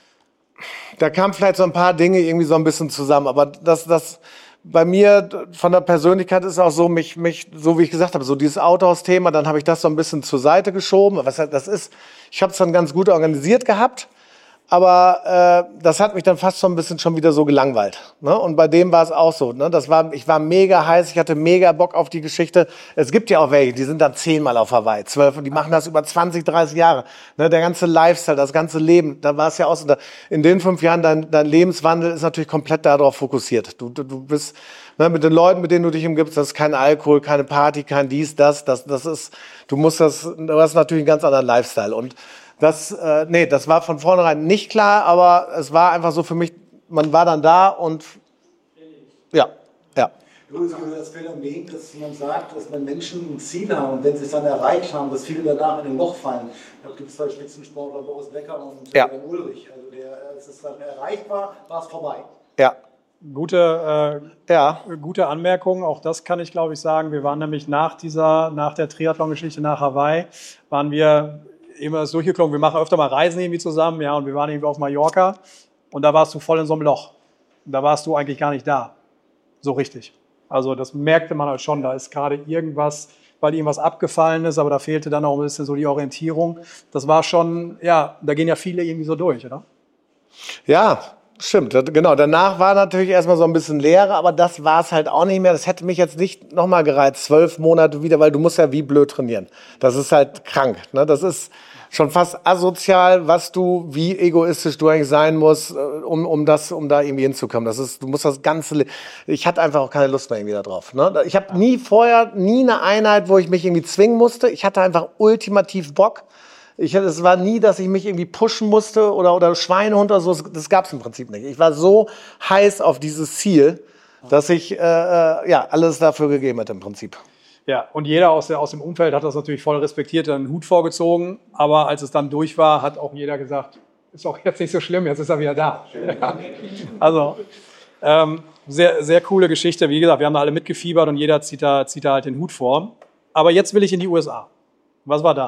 B: da kamen vielleicht so ein paar Dinge irgendwie so ein bisschen zusammen, aber das, das bei mir von der Persönlichkeit ist auch so, mich, mich, so wie ich gesagt habe, so dieses Outhouse-Thema, dann habe ich das so ein bisschen zur Seite geschoben. Was das ist, ich habe es dann ganz gut organisiert gehabt. Aber äh, das hat mich dann fast so ein bisschen schon wieder so gelangweilt. Ne? Und bei dem war es auch so. Ne? Das war, ich war mega heiß, ich hatte mega Bock auf die Geschichte. Es gibt ja auch welche, die sind dann zehnmal auf Hawaii, zwölf, und die machen das über zwanzig, dreißig Jahre. Ne? Der ganze Lifestyle, das ganze Leben, da war es ja auch so. In den fünf Jahren, dein, dein Lebenswandel ist natürlich komplett darauf fokussiert. Du, du, du bist ne, mit den Leuten, mit denen du dich umgibst, das ist kein Alkohol, keine Party, kein dies, das. Das, das ist, du musst das, du hast natürlich einen ganz anderen Lifestyle. Und Das, äh, nee, das war von vornherein nicht klar, aber es war einfach so für mich, man war dann da und ja, ja.
D: Du, es gibt das Phänomen, dass man sagt, dass wenn Menschen ein Ziel haben und wenn sie es dann erreicht haben, dass viele danach in den Loch fallen. Da gibt es zwei Spitzensportler, Boris Becker und
B: ja.
D: äh, Ulrich. Also der, als es dann erreicht war, war es vorbei.
B: Ja.
A: Gute, äh,
B: ja.
A: gute Anmerkung, auch das kann ich glaube ich sagen. Wir waren nämlich nach dieser, nach der Triathlon-Geschichte nach Hawaii, waren wir immer das durchgeklungen, wir machen öfter mal Reisen irgendwie zusammen, ja, und wir waren irgendwie auf Mallorca und da warst du voll in so einem Loch. Da warst du eigentlich gar nicht da. So richtig. Also das merkte man halt schon, da ist gerade irgendwas, weil irgendwas abgefallen ist, aber da fehlte dann auch ein bisschen so die Orientierung. Das war schon, ja, da gehen ja viele irgendwie so durch, oder?
B: Ja, stimmt, genau. Danach war natürlich erstmal so ein bisschen Leere, aber das war es halt auch nicht mehr. Das hätte mich jetzt nicht nochmal gereizt, zwölf Monate wieder, weil du musst ja wie blöd trainieren. Das ist halt krank, ne? Das ist schon fast asozial, was du, wie egoistisch du eigentlich sein musst, um, um das, um da irgendwie hinzukommen. Das ist, du musst das ganze, ich hatte einfach auch keine Lust mehr irgendwie da drauf, ne? Ich habe nie vorher, nie eine Einheit, wo ich mich irgendwie zwingen musste. Ich hatte einfach ultimativ Bock. Ich, es war nie, dass ich mich irgendwie pushen musste oder, oder Schweinehund oder so. Das gab es im Prinzip nicht. Ich war so heiß auf dieses Ziel, dass ich äh, ja, alles dafür gegeben hätte im Prinzip.
A: Ja, und jeder aus, der, aus dem Umfeld hat das natürlich voll respektiert, einen Hut vorgezogen. Aber als es dann durch war, hat auch jeder gesagt, ist auch jetzt nicht so schlimm, jetzt ist er wieder da. Ja. Also ähm, sehr, sehr coole Geschichte. Wie gesagt, wir haben da alle mitgefiebert und jeder zieht da, zieht da halt den Hut vor. Aber jetzt will ich in die U S A. Was war da?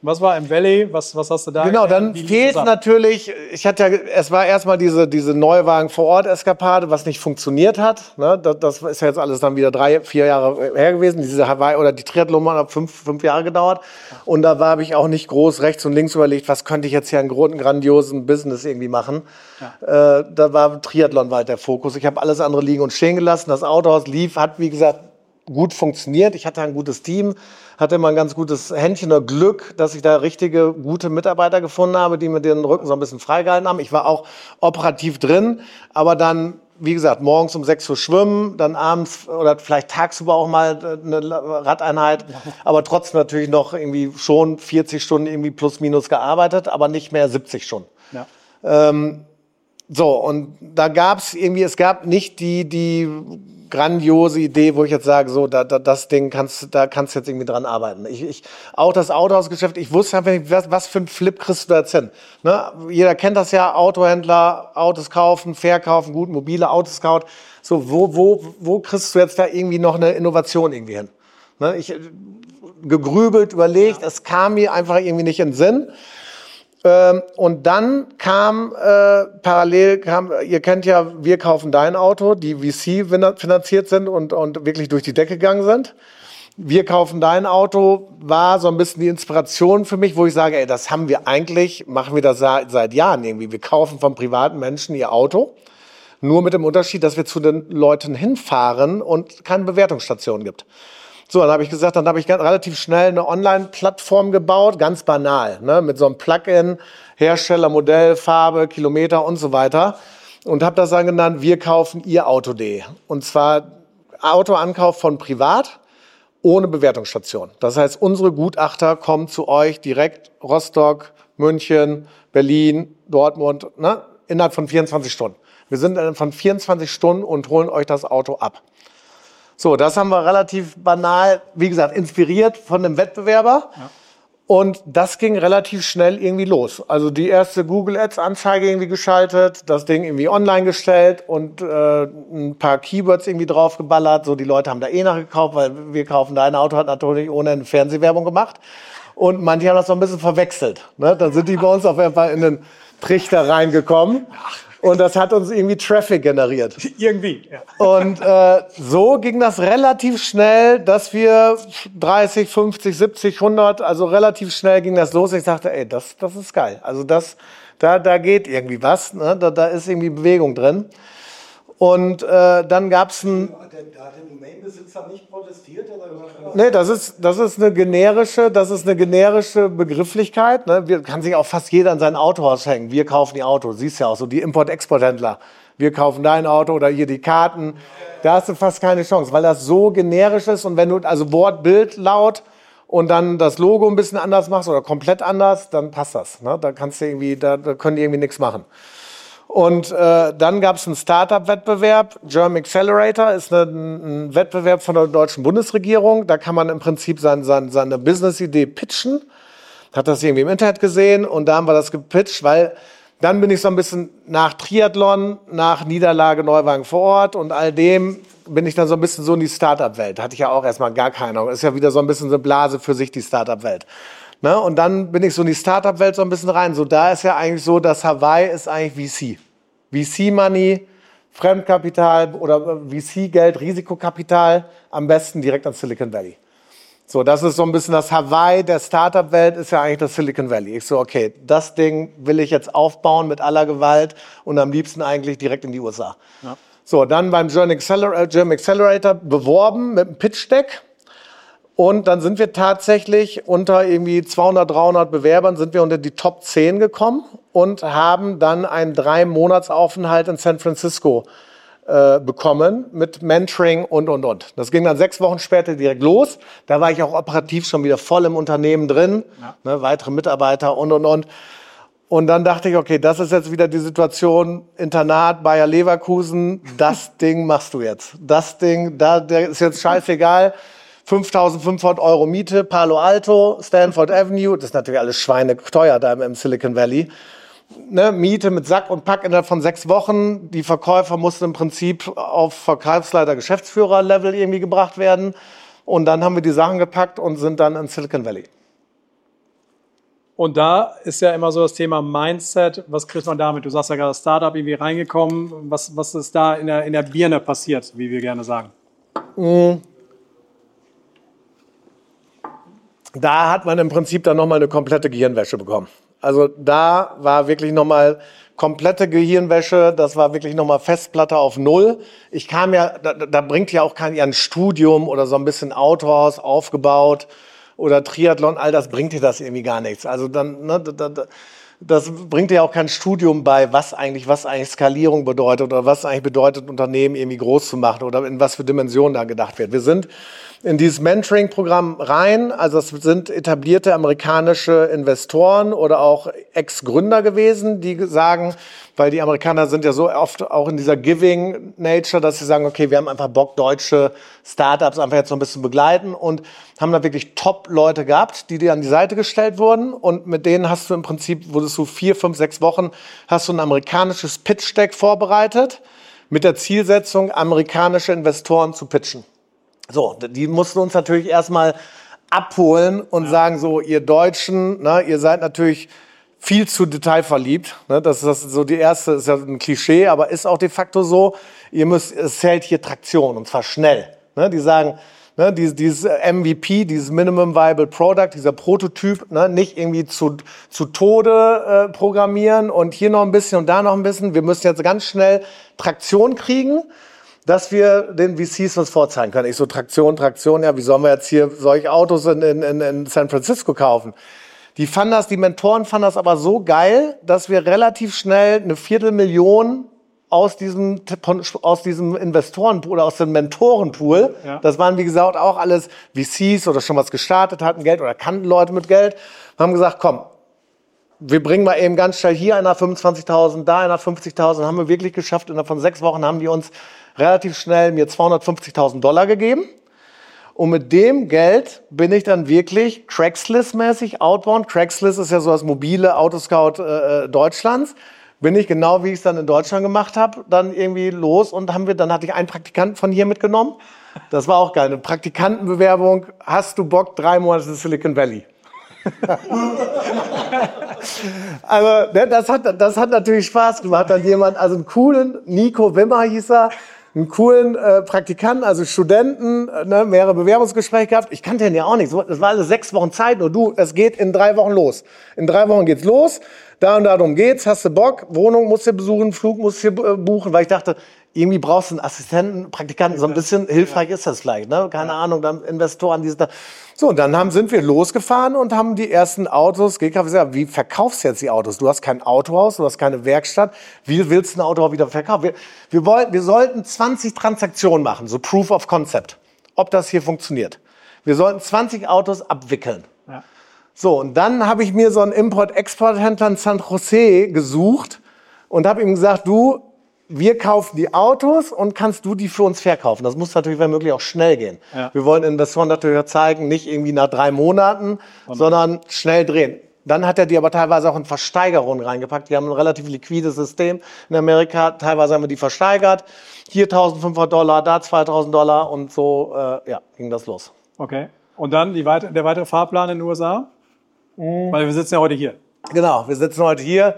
A: Was war im Valley? Was, was hast du da?
B: Genau, dann
A: Wie
B: fehlt natürlich, ich hatte ja, es war erstmal diese, diese Neuwagen vor Ort Eskapade, was nicht funktioniert hat. Ne? Das, das ist ja jetzt alles dann wieder drei, vier Jahre her gewesen. Diese Hawaii oder die Triathlon hat fünf, fünf Jahre gedauert. Und da war, habe ich auch nicht groß rechts und links überlegt, was könnte ich jetzt hier einen großen, grandiosen Business irgendwie machen. Ja. Äh, da war Triathlon weit der Fokus. Ich habe alles andere liegen und stehen gelassen. Das Autohaus lief, hat wie gesagt gut funktioniert. Ich hatte ein gutes Team, hatte immer ein ganz gutes Händchen oder Glück, dass ich da richtige, gute Mitarbeiter gefunden habe, die mir den Rücken so ein bisschen freigehalten haben. Ich war auch operativ drin, aber dann, wie gesagt, morgens um sechs Uhr schwimmen, dann abends oder vielleicht tagsüber auch mal eine Radeinheit, aber trotzdem natürlich noch irgendwie schon vierzig Stunden irgendwie plus minus gearbeitet, aber nicht mehr siebzig Stunden. Ja. Ähm, so, und da gab es irgendwie, es gab nicht die, die grandiose Idee, wo ich jetzt sage, so, da, da, das Ding kannst, da kannst du jetzt irgendwie dran arbeiten. Ich, ich, auch das Autohausgeschäft, ich wusste einfach nicht, was, was für ein Flip kriegst du da jetzt hin. Ne? Jeder kennt das ja, Autohändler, Autos kaufen, verkaufen, gut, mobile Autoscout. So, wo, wo, wo kriegst du jetzt da irgendwie noch eine Innovation irgendwie hin? Ne? Ich gegrübelt, überlegt, ja. Es kam mir einfach irgendwie nicht in den Sinn. Ähm, und dann kam äh, parallel, kam, ihr kennt ja, wir kaufen dein Auto, die V C finanziert sind und, und wirklich durch die Decke gegangen sind. Wir kaufen dein Auto war so ein bisschen die Inspiration für mich, wo ich sage, ey, das haben wir eigentlich, machen wir das seit, seit Jahren irgendwie. Wir kaufen von privaten Menschen ihr Auto, nur mit dem Unterschied, dass wir zu den Leuten hinfahren und keine Bewertungsstation gibt. So, dann habe ich gesagt, dann habe ich relativ schnell eine Online-Plattform gebaut, ganz banal, ne, mit so einem Plugin, Hersteller, Modell, Farbe, Kilometer und so weiter. Und habe das dann genannt, wir kaufen ihr Auto punkt de. Und zwar Autoankauf von privat, ohne Bewertungsstation. Das heißt, unsere Gutachter kommen zu euch direkt, Rostock, München, Berlin, Dortmund, ne, innerhalb von vierundzwanzig Stunden. Wir sind von vierundzwanzig Stunden und holen euch das Auto ab. So, das haben wir relativ banal, wie gesagt, inspiriert von einem Wettbewerber. Ja. Und das ging relativ schnell irgendwie los. Also die erste Google Ads Anzeige irgendwie geschaltet, das Ding irgendwie online gestellt und äh, ein paar Keywords irgendwie draufgeballert. So, die Leute haben da eh nachgekauft, weil wir kaufen dein Auto, hat natürlich ohne eine Fernsehwerbung gemacht. Und manche haben das so ein bisschen verwechselt. Ne? Dann sind die bei uns auf jeden Fall in den Trichter reingekommen. Und das hat uns irgendwie Traffic generiert.
A: Irgendwie, ja.
B: Und äh, so ging das relativ schnell, dass wir dreißig, fünfzig, siebzig, hundert, also relativ schnell ging das los. Ich dachte, ey, das, das ist geil. Also das, da, da geht irgendwie was, ne? da, da ist irgendwie Bewegung drin. Und äh, dann gab's ein...
D: Hat der, hat der Domainbesitzer nicht protestiert? Oder?
B: Nee, das ist, das ist eine generische, das ist eine generische Begrifflichkeit. Ne? Wir, kann sich auch fast jeder an sein Autohaus hängen. Wir kaufen die Autos, siehst ja auch so, die Import-Export-Händler. Wir kaufen dein Auto oder hier die Karten. Da hast du fast keine Chance, weil das so generisch ist. Und wenn du also Wort, Bild laut und dann das Logo ein bisschen anders machst oder komplett anders, dann passt das. Ne? Da kannst du irgendwie, da, da können die irgendwie nichts machen. Und äh, dann gab es einen Startup-Wettbewerb. German Accelerator ist eine, ein Wettbewerb von der deutschen Bundesregierung. Da kann man im Prinzip sein, sein, seine Business-Idee pitchen. Hat das irgendwie im Internet gesehen und da haben wir das gepitcht, weil dann bin ich so ein bisschen nach Triathlon, nach Niederlage Neuwagen vor Ort und all dem bin ich dann so ein bisschen so in die Startup-Welt. Da hatte ich ja auch erstmal gar keine Ahnung. Ist ja wieder so ein bisschen so eine Blase für sich, die Startup-Welt. Ne? Und dann bin ich so in die Startup-Welt so ein bisschen rein. So, da ist ja eigentlich so, dass Hawaii ist eigentlich V C. V C-Money, Fremdkapital oder V C-Geld, Risikokapital, am besten direkt an Silicon Valley. So, das ist so ein bisschen das Hawaii der Startup-Welt, ist ja eigentlich das Silicon Valley. Ich so, okay, das Ding will ich jetzt aufbauen mit aller Gewalt und am liebsten eigentlich direkt in die U S A. Ja. So, dann beim German Accelerator, German Accelerator beworben mit einem Pitch-Deck. Und dann sind wir tatsächlich unter irgendwie zweihundert, dreihundert Bewerbern sind wir unter die Top zehn gekommen und haben dann einen drei Monatsaufenthalt in San Francisco äh, bekommen mit Mentoring und, und, und. Das ging dann sechs Wochen später direkt los. Da war ich auch operativ schon wieder voll im Unternehmen drin, ja. ne, weitere Mitarbeiter und, und, und. Und dann dachte ich, okay, das ist jetzt wieder die Situation, Internat, Bayer Leverkusen, das Ding machst du jetzt. Das Ding, da der ist jetzt scheißegal. fünftausendfünfhundert Euro Miete, Palo Alto, Stanford Avenue, das ist natürlich alles schweineteuer da im Silicon Valley. Ne, Miete mit Sack und Pack innerhalb von sechs Wochen. Die Verkäufer mussten im Prinzip auf Verkaufsleiter, Geschäftsführer-Level irgendwie gebracht werden. Und dann haben wir die Sachen gepackt und sind dann in Silicon Valley.
A: Und da ist ja immer so das Thema Mindset. Was kriegt man damit? Du sagst ja gerade, Startup irgendwie reingekommen. Was, was ist da in der, in der Birne passiert, wie wir gerne sagen?
B: Da hat man im Prinzip dann nochmal eine komplette Gehirnwäsche bekommen. Also da war wirklich nochmal komplette Gehirnwäsche, das war wirklich nochmal Festplatte auf Null. Ich kam ja, da, da bringt ja auch kein ja ein Studium oder so ein bisschen Autohaus aufgebaut oder Triathlon, all das bringt dir das irgendwie gar nichts. Also dann, ne, da, da, das bringt dir auch kein Studium bei, was eigentlich, was eigentlich Skalierung bedeutet oder was eigentlich bedeutet, Unternehmen irgendwie groß zu machen oder in was für Dimensionen da gedacht wird. Wir sind in dieses Mentoring-Programm rein, also es sind etablierte amerikanische Investoren oder auch Ex-Gründer gewesen, die sagen, weil die Amerikaner sind ja so oft auch in dieser Giving-Nature, dass sie sagen, okay, wir haben einfach Bock, deutsche Startups einfach jetzt so ein bisschen begleiten und haben da wirklich Top-Leute gehabt, die dir an die Seite gestellt wurden und mit denen hast du im Prinzip, wurdest du vier, fünf, sechs Wochen, hast du ein amerikanisches Pitch-Deck vorbereitet mit der Zielsetzung, amerikanische Investoren zu pitchen. So, die mussten uns natürlich erstmal abholen und ja. sagen so, ihr Deutschen, ne, ihr seid natürlich viel zu detailverliebt. Ne, das ist das so die erste, ist ja ein Klischee, aber ist auch de facto so. Ihr müsst, es zählt hier Traktion und zwar schnell. Ne, die sagen, ne, dieses, dieses M V P, dieses Minimum Viable Product, dieser Prototyp, ne, nicht irgendwie zu, zu Tode äh, programmieren und hier noch ein bisschen und da noch ein bisschen. Wir müssen jetzt ganz schnell Traktion kriegen, dass wir den V Cs was vorzeigen können. Ich so, Traktion, Traktion, ja, wie sollen wir jetzt hier solche Autos in, in, in San Francisco kaufen? Die fanden das, die Mentoren fanden das aber so geil, dass wir relativ schnell eine Viertelmillion aus diesem, aus diesem Investorenpool oder aus dem Mentorenpool, ja. das waren wie gesagt auch alles V Cs oder schon was gestartet hatten, Geld oder kannten Leute mit Geld, haben gesagt, komm, wir bringen mal eben ganz schnell hier einer fünfundzwanzigtausend, da einer fünfzigtausend, haben wir wirklich geschafft. Innerhalb von sechs Wochen haben die uns relativ schnell mir zweihundertfünfzigtausend Dollar gegeben. Und mit dem Geld bin ich dann wirklich Craigslist-mäßig outbound. Craigslist ist ja so das mobile Autoscout äh, Deutschlands. Bin ich genau, wie ich es dann in Deutschland gemacht habe, dann irgendwie los und haben wir, dann hatte ich einen Praktikanten von hier mitgenommen. Das war auch geil. Eine Praktikantenbewerbung. Hast du Bock? Drei Monate in Silicon Valley. Also ne, das hat das hat natürlich Spaß gemacht. Dann jemand, also einen coolen Nico Wimmer hieß er, einen coolen äh, Praktikanten, also Studenten, ne, mehrere Bewerbungsgespräche gehabt. Ich kannte den ja auch nicht. Das war alles sechs Wochen Zeit. Nur du, es geht in drei Wochen los. In drei Wochen geht's los. Da und darum geht's. Hast du Bock? Wohnung musst du besuchen, Flug musst du äh, buchen, weil ich dachte, irgendwie brauchst du einen Assistenten, Praktikanten, so ein bisschen hilfreich ist das vielleicht, ne? Keine ja. Ahnung, dann Investoren, dieses da. So, und dann haben, sind wir losgefahren und haben die ersten Autos, G K W gesagt, wie verkaufst du jetzt die Autos? Du hast kein Autohaus, du hast keine Werkstatt. Wie willst du ein Auto wieder verkaufen? Wir, wir, wollten, wir sollten zwanzig Transaktionen machen, so Proof of Concept, ob das hier funktioniert. Wir sollten zwanzig Autos abwickeln. Ja. So, und dann habe ich mir so einen Import-Export-Händler in San Jose gesucht und habe ihm gesagt, du, wir kaufen die Autos und kannst du die für uns verkaufen. Das muss natürlich, wenn möglich, auch schnell gehen. Ja. Wir wollen Investoren natürlich auch zeigen, nicht irgendwie nach drei Monaten, und sondern schnell drehen. Dann hat er die aber teilweise auch in Versteigerungen reingepackt. Die haben ein relativ liquides System in Amerika. Teilweise haben wir die versteigert. Hier eintausendfünfhundert Dollar, da zweitausend Dollar und so äh, ja, ging das los.
A: Okay. Und dann die weite, der weitere Fahrplan in den U S A? Mhm. Weil wir sitzen ja heute hier.
B: Genau, wir sitzen heute hier.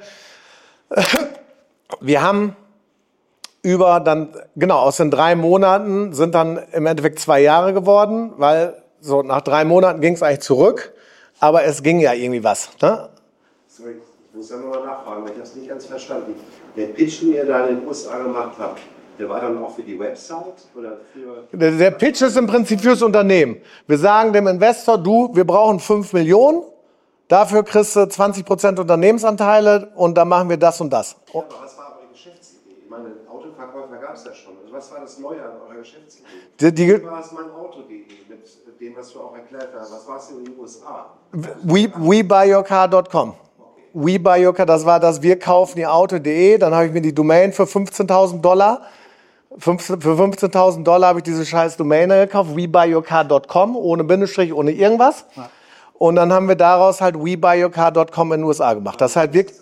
B: Wir haben über dann, genau, aus den drei Monaten sind dann im Endeffekt zwei Jahre geworden, weil so nach drei Monaten ging es eigentlich zurück, aber es ging ja irgendwie was. Ne?
E: Sorry, ich muss ja nochmal nachfragen, weil ich das nicht ganz verstanden. Der Pitch, den ihr da in den U S A gemacht habt, der war dann auch für die Website oder für...
B: Der, der Pitch ist im Prinzip fürs Unternehmen. Wir sagen dem Investor, du, wir brauchen fünf Millionen, dafür kriegst du zwanzig Prozent Unternehmensanteile und dann machen wir das und das.
E: Ja, aber was war eure Geschäftsidee? Ich meine, Autoverkäufer gab es ja schon. Also was war das Neue an eurer Geschäftsidee?
B: Die, die,
E: Wie war es mein Auto punkt de mit dem, was du auch erklärt hast? Was war es in den U S A?
B: We, we buy your car punkt com. We buy your car, das war das wir kaufen ihr Auto punkt de. Dann habe ich mir die Domain für fünfzehntausend Dollar. Für fünfzehntausend Dollar habe ich diese scheiß Domäne gekauft. we buy your car punkt com, ohne Bindestrich, ohne irgendwas. Ja. Und dann haben wir daraus halt we buy your car punkt com in den U S A gemacht. Das halt wirklich.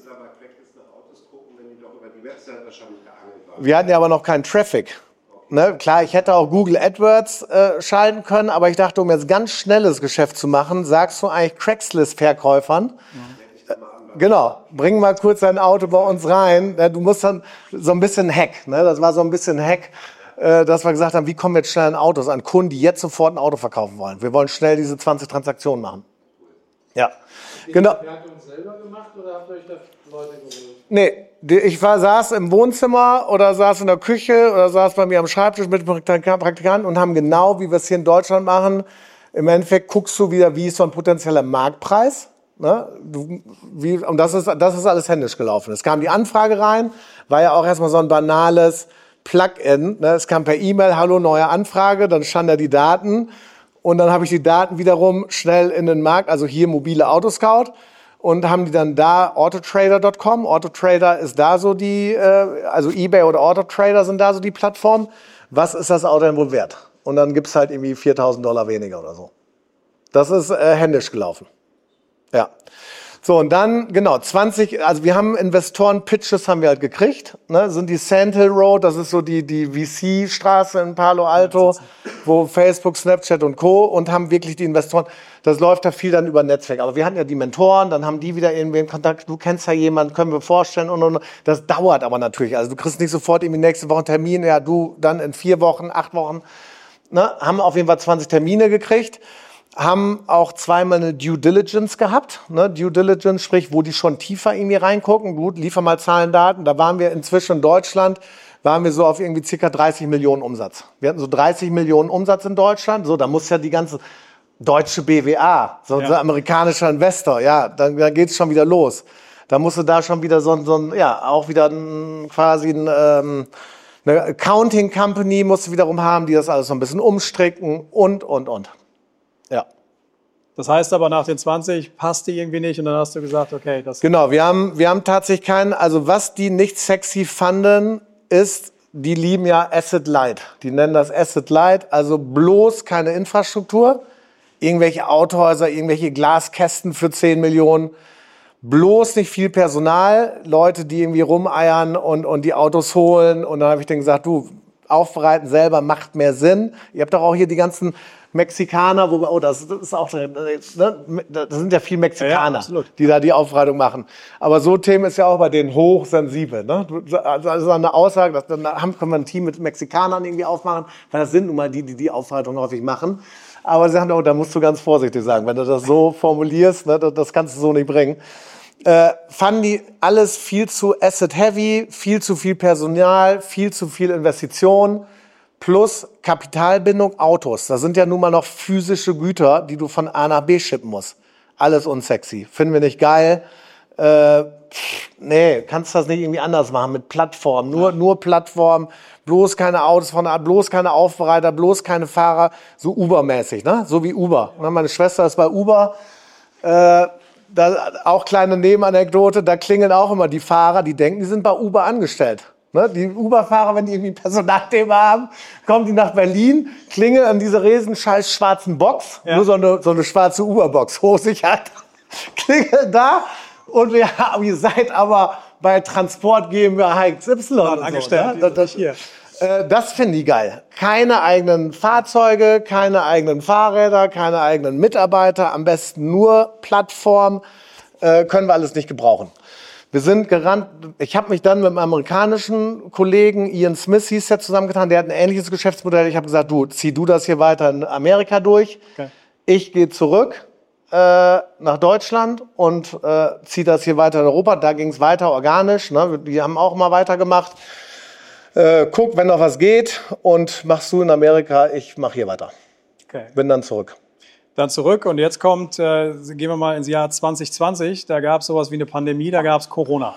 B: Wir hatten ja aber noch keinen Traffic. Ne? Klar, ich hätte auch Google AdWords äh, schalten können, aber ich dachte, um jetzt ganz schnelles Geschäft zu machen, sagst du eigentlich Craigslist-Verkäufern, Genau, bring mal kurz dein Auto bei uns rein. Du musst dann so ein bisschen Hack, ne? Das war so ein bisschen Hack, dass wir gesagt haben, wie kommen wir jetzt schnell an Autos, an Kunden, die jetzt sofort ein Auto verkaufen wollen. Wir wollen schnell diese zwanzig Transaktionen machen. Ja, genau.
F: Habt ihr die Fertigung selber gemacht oder habt ihr euch da Leute geholt?
B: Nee, ich war, saß im Wohnzimmer oder saß in der Küche oder saß bei mir am Schreibtisch mit Praktikanten und haben genau, wie wir es hier in Deutschland machen, im Endeffekt guckst du wieder, wie ist so ein potenzieller Marktpreis. Ne? Du, wie, und das ist, das ist alles händisch gelaufen. Es kam die Anfrage rein, war ja auch erstmal so ein banales Plugin. Ne? Es kam per E-Mail, hallo, neue Anfrage, dann stand da die Daten und dann habe ich die Daten wiederum schnell in den Markt, also hier mobile Autoscout und haben die dann da autotrader Punkt com. Autotrader ist da so die, äh, also eBay oder Autotrader sind da so die Plattformen. Was ist das Auto denn wohl wert? Und dann gibt's halt irgendwie viertausend Dollar weniger oder so. Das ist äh, händisch gelaufen. Ja. So, und dann, genau, zwanzig, also wir haben Investoren-Pitches haben wir halt gekriegt, ne, sind die Sand Hill Road, das ist so die, die V C-Straße in Palo Alto, wo Facebook, Snapchat und Co. und haben wirklich die Investoren, das läuft da viel dann über Netzwerk, aber wir hatten ja die Mentoren, dann haben die wieder irgendwie in Kontakt, du kennst ja jemanden, können wir vorstellen und, und, und, das dauert aber natürlich, also du kriegst nicht sofort irgendwie nächste Woche einen Termin, ja, du dann in vier Wochen, acht Wochen, ne, haben auf jeden Fall zwanzig Termine gekriegt. Haben auch zweimal eine Due Diligence gehabt. Ne? Due Diligence, sprich, wo die schon tiefer irgendwie reingucken. Gut, liefer mal Zahlen, Daten. Da waren wir inzwischen in Deutschland, waren wir so auf irgendwie circa dreißig Millionen Umsatz. Wir hatten so dreißig Millionen Umsatz in Deutschland. So, da muss ja die ganze deutsche B W A, so ein ja. amerikanischer Investor, ja, dann, dann geht's schon wieder los. Da musst du da schon wieder so, so ein, ja, auch wieder ein, quasi ein, ähm, eine Accounting Company musst du wiederum haben, die das alles so ein bisschen umstricken und, und, und. Ja.
A: Das heißt aber, nach den zwanzig passt die irgendwie nicht und dann hast du gesagt, okay, das...
B: Genau, wir haben, wir haben tatsächlich keinen, also was die nicht sexy fanden, ist, die lieben ja Asset Light. Die nennen das Asset Light, also bloß keine Infrastruktur, irgendwelche Autohäuser, irgendwelche Glaskästen für zehn Millionen, bloß nicht viel Personal, Leute, die irgendwie rumeiern und, und die Autos holen. Und dann habe ich denen gesagt, du, aufbereiten selber macht mehr Sinn. Ihr habt doch auch hier die ganzen Mexikaner, wo, oh, das ist auch, ne, das sind ja viel Mexikaner, ja, die da die Aufbereitung machen. Aber so Themen ist ja auch bei denen hochsensibel, ne? Also eine Aussage, dass, dann haben, können wir ein Team mit Mexikanern irgendwie aufmachen, weil das sind nun mal die, die die Aufbereitung häufig machen. Aber sie sagen, oh, da musst du ganz vorsichtig sagen, wenn du das so formulierst, ne, das, das kannst du so nicht bringen. Äh, fanden die alles viel zu asset-heavy, viel zu viel Personal, viel zu viel Investition. Plus Kapitalbindung, Autos. Das sind ja nun mal noch physische Güter, die du von A nach B schippen musst. Alles unsexy. Finden wir nicht geil. Äh, nee, kannst das nicht irgendwie anders machen mit Plattformen. Nur, nur Plattform, bloß keine Autos von A, bloß keine Aufbereiter, bloß keine Fahrer. So Uber-mäßig, ne? So wie Uber. Meine Schwester ist bei Uber. Äh, da, auch kleine Nebenanekdote, da klingeln auch immer die Fahrer, die denken, die sind bei Uber angestellt. Ne, die Uber-Fahrer, wenn die irgendwie ein Personalthema haben, kommen die nach Berlin, klingeln an dieser riesen scheiß schwarzen Box, ja. Nur so eine, so eine schwarze Uber-Box, Hochsicherheit, klingeln da und wir, ihr seid aber bei Transport GmbH X Y
A: angestellt.
B: So, ne? Das, das, äh, das finde ich geil. Keine eigenen Fahrzeuge, keine eigenen Fahrräder, keine eigenen Mitarbeiter, am besten nur Plattform, äh, können wir alles nicht gebrauchen. Wir sind gerannt, ich habe mich dann mit einem amerikanischen Kollegen, Ian Smith hieß der, zusammengetan, der hat ein ähnliches Geschäftsmodell. Ich habe gesagt, du, zieh du das hier weiter in Amerika durch. Okay. Ich gehe zurück äh, nach Deutschland und äh, ziehe das hier weiter in Europa. Da ging es weiter organisch, ne? Die haben auch mal weitergemacht. Äh, guck, wenn noch was geht und machst du in Amerika, ich mache hier weiter. Okay. Bin dann zurück.
A: Dann zurück und jetzt kommt, äh, gehen wir mal ins Jahr zwanzig zwanzig, da gab es sowas wie eine Pandemie, da gab es Corona.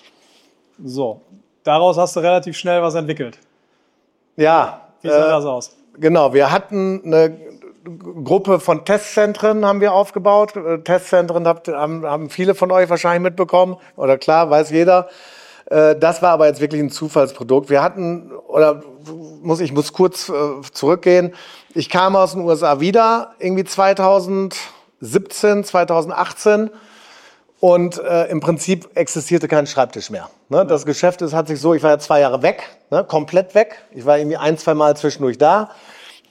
A: So, daraus hast du relativ schnell was entwickelt.
B: Ja.
A: Wie sah äh, das aus?
B: Genau, wir hatten eine Gruppe von Testzentren haben wir aufgebaut. Testzentren haben, haben viele von euch wahrscheinlich mitbekommen, oder klar, weiß jeder. Das war aber jetzt wirklich ein Zufallsprodukt. Wir hatten, oder muss ich muss kurz äh, zurückgehen. Ich kam aus den U S A wieder, irgendwie zweitausendsiebzehn, zweitausendachtzehn und äh, im Prinzip existierte kein Schreibtisch mehr. Ne? Das Geschäft ist, hat sich so, ich war ja zwei Jahre weg, ne? Komplett weg. Ich war irgendwie ein, zwei Mal zwischendurch da.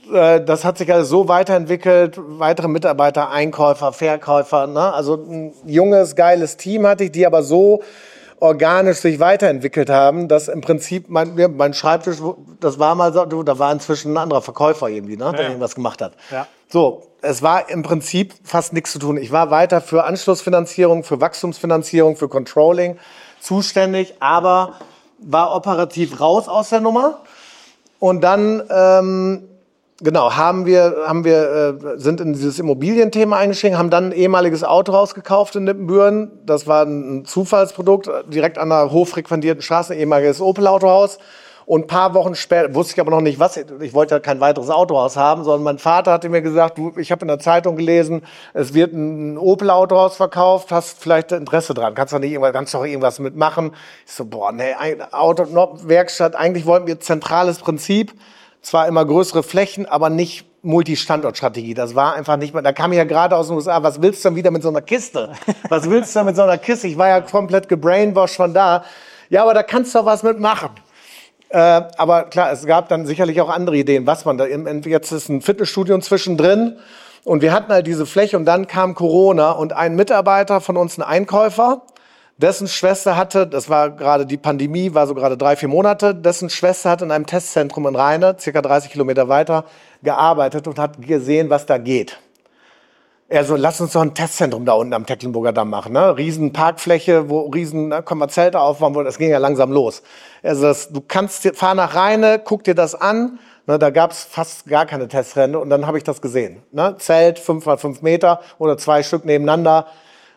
B: äh, das hat sich alles so weiterentwickelt. Weitere Mitarbeiter, Einkäufer, Verkäufer. Ne? Also ein junges, geiles Team hatte ich, die aber so organisch sich weiterentwickelt haben, dass im Prinzip mein, mein Schreibtisch, das war mal so, da war inzwischen ein anderer Verkäufer irgendwie, ne, der
A: Ja.
B: irgendwas gemacht hat.
A: Ja.
B: So, es war im Prinzip fast nichts zu tun. Ich war weiter für Anschlussfinanzierung, für Wachstumsfinanzierung, für Controlling zuständig, aber war operativ raus aus der Nummer. Und dann ähm, genau, haben wir, haben wir, äh, sind in dieses Immobilienthema eingestiegen, haben dann ein ehemaliges Autohaus gekauft in Nippenbüren. Das war ein Zufallsprodukt, direkt an einer hochfrequentierten Straße, ein ehemaliges Opel-Autohaus. Und ein paar Wochen später, wusste ich aber noch nicht was, ich wollte ja kein weiteres Autohaus haben, sondern mein Vater hatte mir gesagt, du, ich habe in der Zeitung gelesen, es wird ein Opel-Autohaus verkauft, hast vielleicht Interesse dran, kannst du nicht irgendwas, kannst du doch irgendwas mitmachen? Ich so, boah, nee, Auto, Werkstatt, eigentlich wollten wir zentrales Prinzip, zwar immer größere Flächen, aber nicht Multi-Standort-Strategie. Das war einfach nicht mehr, da kam ich ja gerade aus den U S A, was willst du denn wieder mit so einer Kiste? Was willst du denn mit so einer Kiste? Ich war ja komplett gebrainwashed von da. Ja, aber da kannst du doch was mitmachen. Äh, aber klar, es gab dann sicherlich auch andere Ideen, was man da, jetzt ist ein Fitnessstudio zwischendrin und wir hatten halt diese Fläche und dann kam Corona und ein Mitarbeiter von uns, ein Einkäufer, dessen Schwester hatte, das war gerade die Pandemie, war so gerade drei, vier Monate, dessen Schwester hat in einem Testzentrum in Rheine, circa dreißig Kilometer weiter, gearbeitet und hat gesehen, was da geht. Er so, lass uns doch ein Testzentrum da unten am Tecklenburger Damm machen, ne? Riesen Parkfläche, wo riesen, ne, können wir Zelte aufbauen, wo, das ging ja langsam los. Also das, du kannst, fahr nach Rheine, guck dir das an, ne, da gab's fast gar keine Testrennen und dann habe ich das gesehen, ne? Zelt, fünf mal fünf Meter oder zwei Stück nebeneinander,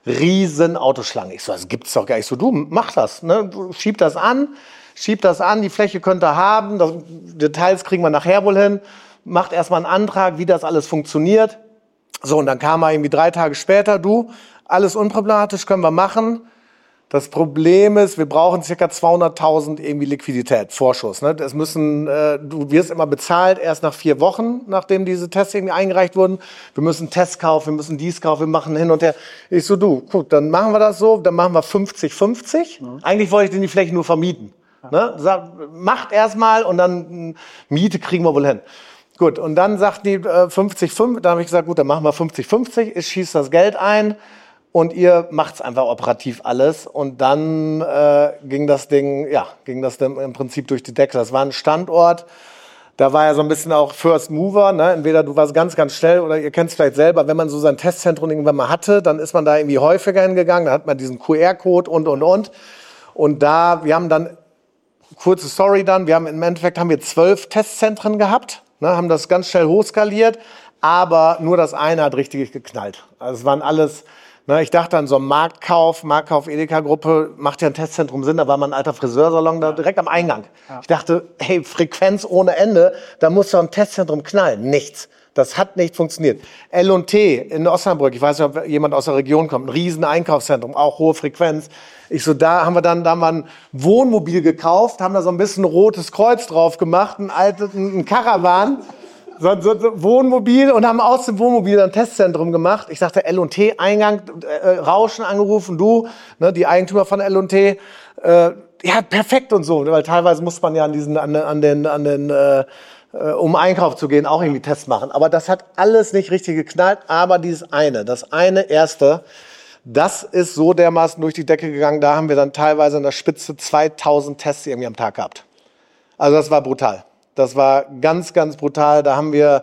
B: riesen Autoschlange. Ich so, das gibt's doch gar nicht. So, du, mach das, ne? Schieb das an, schieb das an, die Fläche könnt ihr haben, das, Details kriegen wir nachher wohl hin, macht erstmal einen Antrag, wie das alles funktioniert. So, und dann kam er irgendwie drei Tage später, du, alles unproblematisch, können wir machen. Das Problem ist, wir brauchen circa zweihunderttausend irgendwie Liquidität, Vorschuss. Ne? Das müssen, äh, du wirst immer bezahlt, erst nach vier Wochen, nachdem diese Tests irgendwie eingereicht wurden. Wir müssen Tests kaufen, wir müssen dies kaufen, wir machen hin und her. Ich so, du, guck, dann machen wir das so, dann machen wir fünfzig fünfzig. Mhm. Eigentlich wollte ich den die Fläche nur vermieten. Ne? Sag, macht erstmal und dann Miete kriegen wir wohl hin. Gut, und dann sagt die äh, fünfzig fünfzig, da habe ich gesagt, gut, dann machen wir fünfzig fünfzig, ich schieße das Geld ein und ihr macht's einfach operativ alles. Und dann äh, ging das Ding, ja, ging das dann im Prinzip durch die Decke. Das war ein Standort, da war ja so ein bisschen auch First Mover, ne? Entweder du warst ganz, ganz schnell oder ihr kennt es vielleicht selber, wenn man so sein Testzentrum irgendwann mal hatte, dann ist man da irgendwie häufiger hingegangen, da hat man diesen Q R-Code und, und, und. Und da, wir haben dann, kurze Story dann, wir haben im Endeffekt haben wir zwölf Testzentren gehabt. Ne, haben das ganz schnell hochskaliert, aber nur das eine hat richtig geknallt. Also es waren alles, ne, ich dachte an so einen Marktkauf, Marktkauf Edeka-Gruppe, macht ja ein Testzentrum Sinn, da war mal ein alter Friseursalon da direkt am Eingang. Ja. Ich dachte, hey, Frequenz ohne Ende, da muss doch ein Testzentrum knallen. Nichts. Das hat nicht funktioniert. L und T in Osnabrück, ich weiß nicht, ob jemand aus der Region kommt, ein riesen Einkaufszentrum, auch hohe Frequenz. Ich so, da haben wir dann, da haben wir ein Wohnmobil gekauft, haben da so ein bisschen ein rotes Kreuz drauf gemacht, ein altes, ein Caravan, so, so, so Wohnmobil und haben aus dem Wohnmobil ein Testzentrum gemacht. Ich sagte L und T, Eingang, äh, Rauschen angerufen, du, ne, die Eigentümer von L und T, äh, ja, perfekt und so, weil teilweise muss man ja an diesen, an, an den, an den, äh, um Einkauf zu gehen, auch irgendwie Tests machen. Aber das hat alles nicht richtig geknallt. Aber dieses eine, das eine erste, das ist so dermaßen durch die Decke gegangen. Da haben wir dann teilweise an der Spitze zweitausend Tests irgendwie am Tag gehabt. Also das war brutal. Das war ganz, ganz brutal. Da haben wir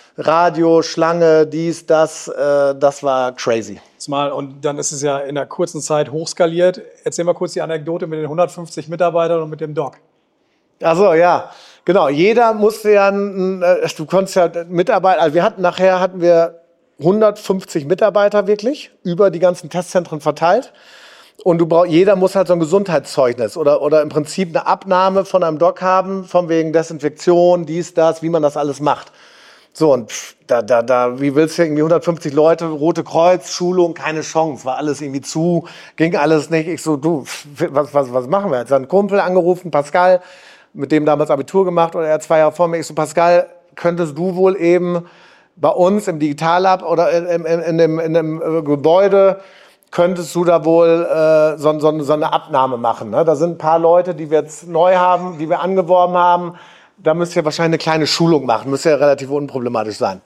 B: Radio, Schlange, dies, das. Äh, das war crazy.
A: Mal, und dann ist es ja in einer kurzen Zeit hochskaliert. Erzähl mal kurz die Anekdote mit den hundertfünfzig Mitarbeitern und mit dem Doc.
B: Ach so, ja. Genau, jeder musste ja, du konntest ja Mitarbeiter, also wir hatten nachher hatten wir hundertfünfzig Mitarbeiter wirklich über die ganzen Testzentren verteilt und du brauch, jeder muss halt so ein Gesundheitszeugnis oder oder im Prinzip eine Abnahme von einem Doc haben, von wegen Desinfektion, dies, das, wie man das alles macht. So, und pff, da, da, da, wie willst du irgendwie hundertfünfzig Leute, Rote Kreuz, Schulung, keine Chance, war alles irgendwie zu, ging alles nicht. Ich so, du, was, was, was machen wir jetzt? Dann einen Kumpel angerufen, Pascal, mit dem damals Abitur gemacht, oder er zwei Jahre vor mir. Ich so, Pascal, könntest du wohl eben bei uns im Digitallab oder in, in, in, dem, in dem Gebäude, könntest du da wohl äh, so, so, so eine Abnahme machen, ne? Da sind ein paar Leute, die wir jetzt neu haben, die wir angeworben haben, da müsst ihr wahrscheinlich eine kleine Schulung machen, müsste ja relativ unproblematisch sein.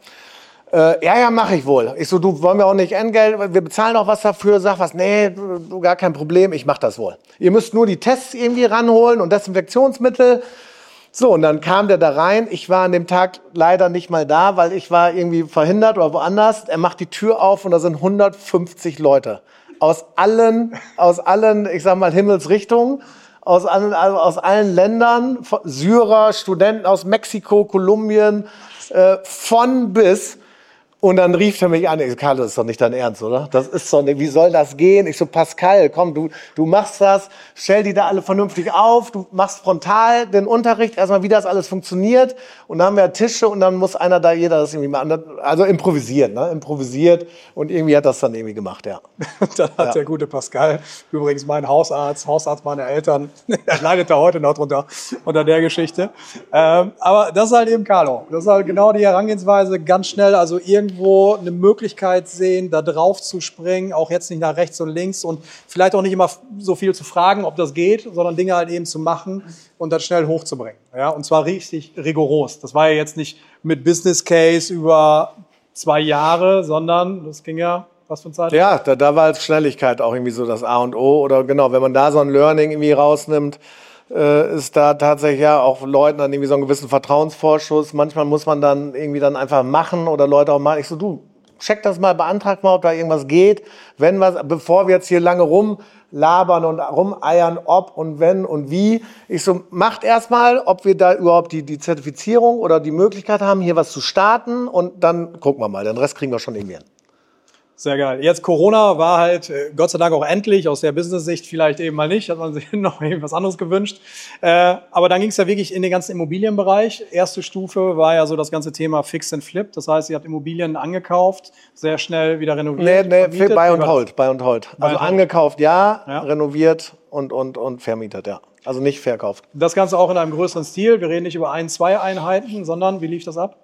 B: Äh, ja, ja, mache ich wohl. Ich so, du, wollen wir auch nicht Entgelt, wir bezahlen auch was dafür. Sag was, nee, du, du, gar kein Problem, ich mach das wohl. Ihr müsst nur die Tests irgendwie ranholen und Desinfektionsmittel. So, und dann kam der da rein. Ich war an dem Tag leider nicht mal da, weil ich war irgendwie verhindert oder woanders. Er macht die Tür auf und da sind hundertfünfzig Leute. Aus allen, aus allen, ich sag mal, Himmelsrichtungen. Aus allen, also aus allen Ländern. Syrer, Studenten aus Mexiko, Kolumbien, äh, von bis. Und dann rief er mich an, ich so, Karl, das ist doch nicht dein Ernst, oder? Das ist doch nicht, wie soll das gehen? Ich so, Pascal, komm, du, du machst das, stell die da alle vernünftig auf, du machst frontal den Unterricht, erstmal, wie das alles funktioniert. Und dann haben wir Tische und dann muss einer da, jeder das irgendwie machen. Also improvisiert, ne? Improvisiert. Und irgendwie hat das dann irgendwie gemacht, ja.
A: Dann hat
B: Ja.
A: der gute Pascal, übrigens mein Hausarzt, Hausarzt meiner Eltern, er leidet da heute noch drunter, unter der Geschichte. Ähm, aber das ist halt eben Carlo. Das ist halt genau die Herangehensweise, ganz schnell, also irgendwo eine Möglichkeit sehen, da drauf zu springen, auch jetzt nicht nach rechts und links und vielleicht auch nicht immer so viel zu fragen, ob das geht, sondern Dinge halt eben zu machen und das schnell hochzubringen. Ja, und zwar richtig rigoros. Das war ja jetzt nicht mit Business Case über zwei Jahre, sondern das ging ja, was für eine Zeit?
B: Ja, da, da war halt Schnelligkeit auch irgendwie so das A und O. Oder genau, wenn man da so ein Learning irgendwie rausnimmt, äh, ist da tatsächlich ja auch Leuten dann irgendwie so einen gewissen Vertrauensvorschuss. Manchmal muss man dann irgendwie dann einfach machen oder Leute auch machen. Ich so, du, check das mal, beantrag mal, ob da irgendwas geht. Wenn was, bevor wir jetzt hier lange rumlabern und rumeiern, ob und wenn und wie. Ich so, macht erstmal, ob wir da überhaupt die, die Zertifizierung oder die Möglichkeit haben, hier was zu starten und dann gucken wir mal. Den Rest kriegen wir schon irgendwie hin.
A: Sehr geil. Jetzt Corona war halt äh, Gott sei Dank auch endlich, aus der Business-Sicht vielleicht eben mal nicht, hat man sich noch was anderes gewünscht. Äh, aber dann ging es ja wirklich in den ganzen Immobilienbereich. Erste Stufe war ja so das ganze Thema Fix and Flip. Das heißt, ihr habt Immobilien angekauft, sehr schnell wieder renoviert.
B: Nee, nee,
A: vermietet.
B: Buy
A: Wie
B: und
A: war
B: Hold, Buy und Hold.
A: Buy
B: Also
A: and Hold.
B: angekauft, ja,
A: Ja.
B: renoviert und, und, und vermietet, ja. Also nicht verkauft.
A: das Ganze auch in einem größeren Stil. Wir reden nicht über ein, zwei Einheiten, sondern wie lief das ab?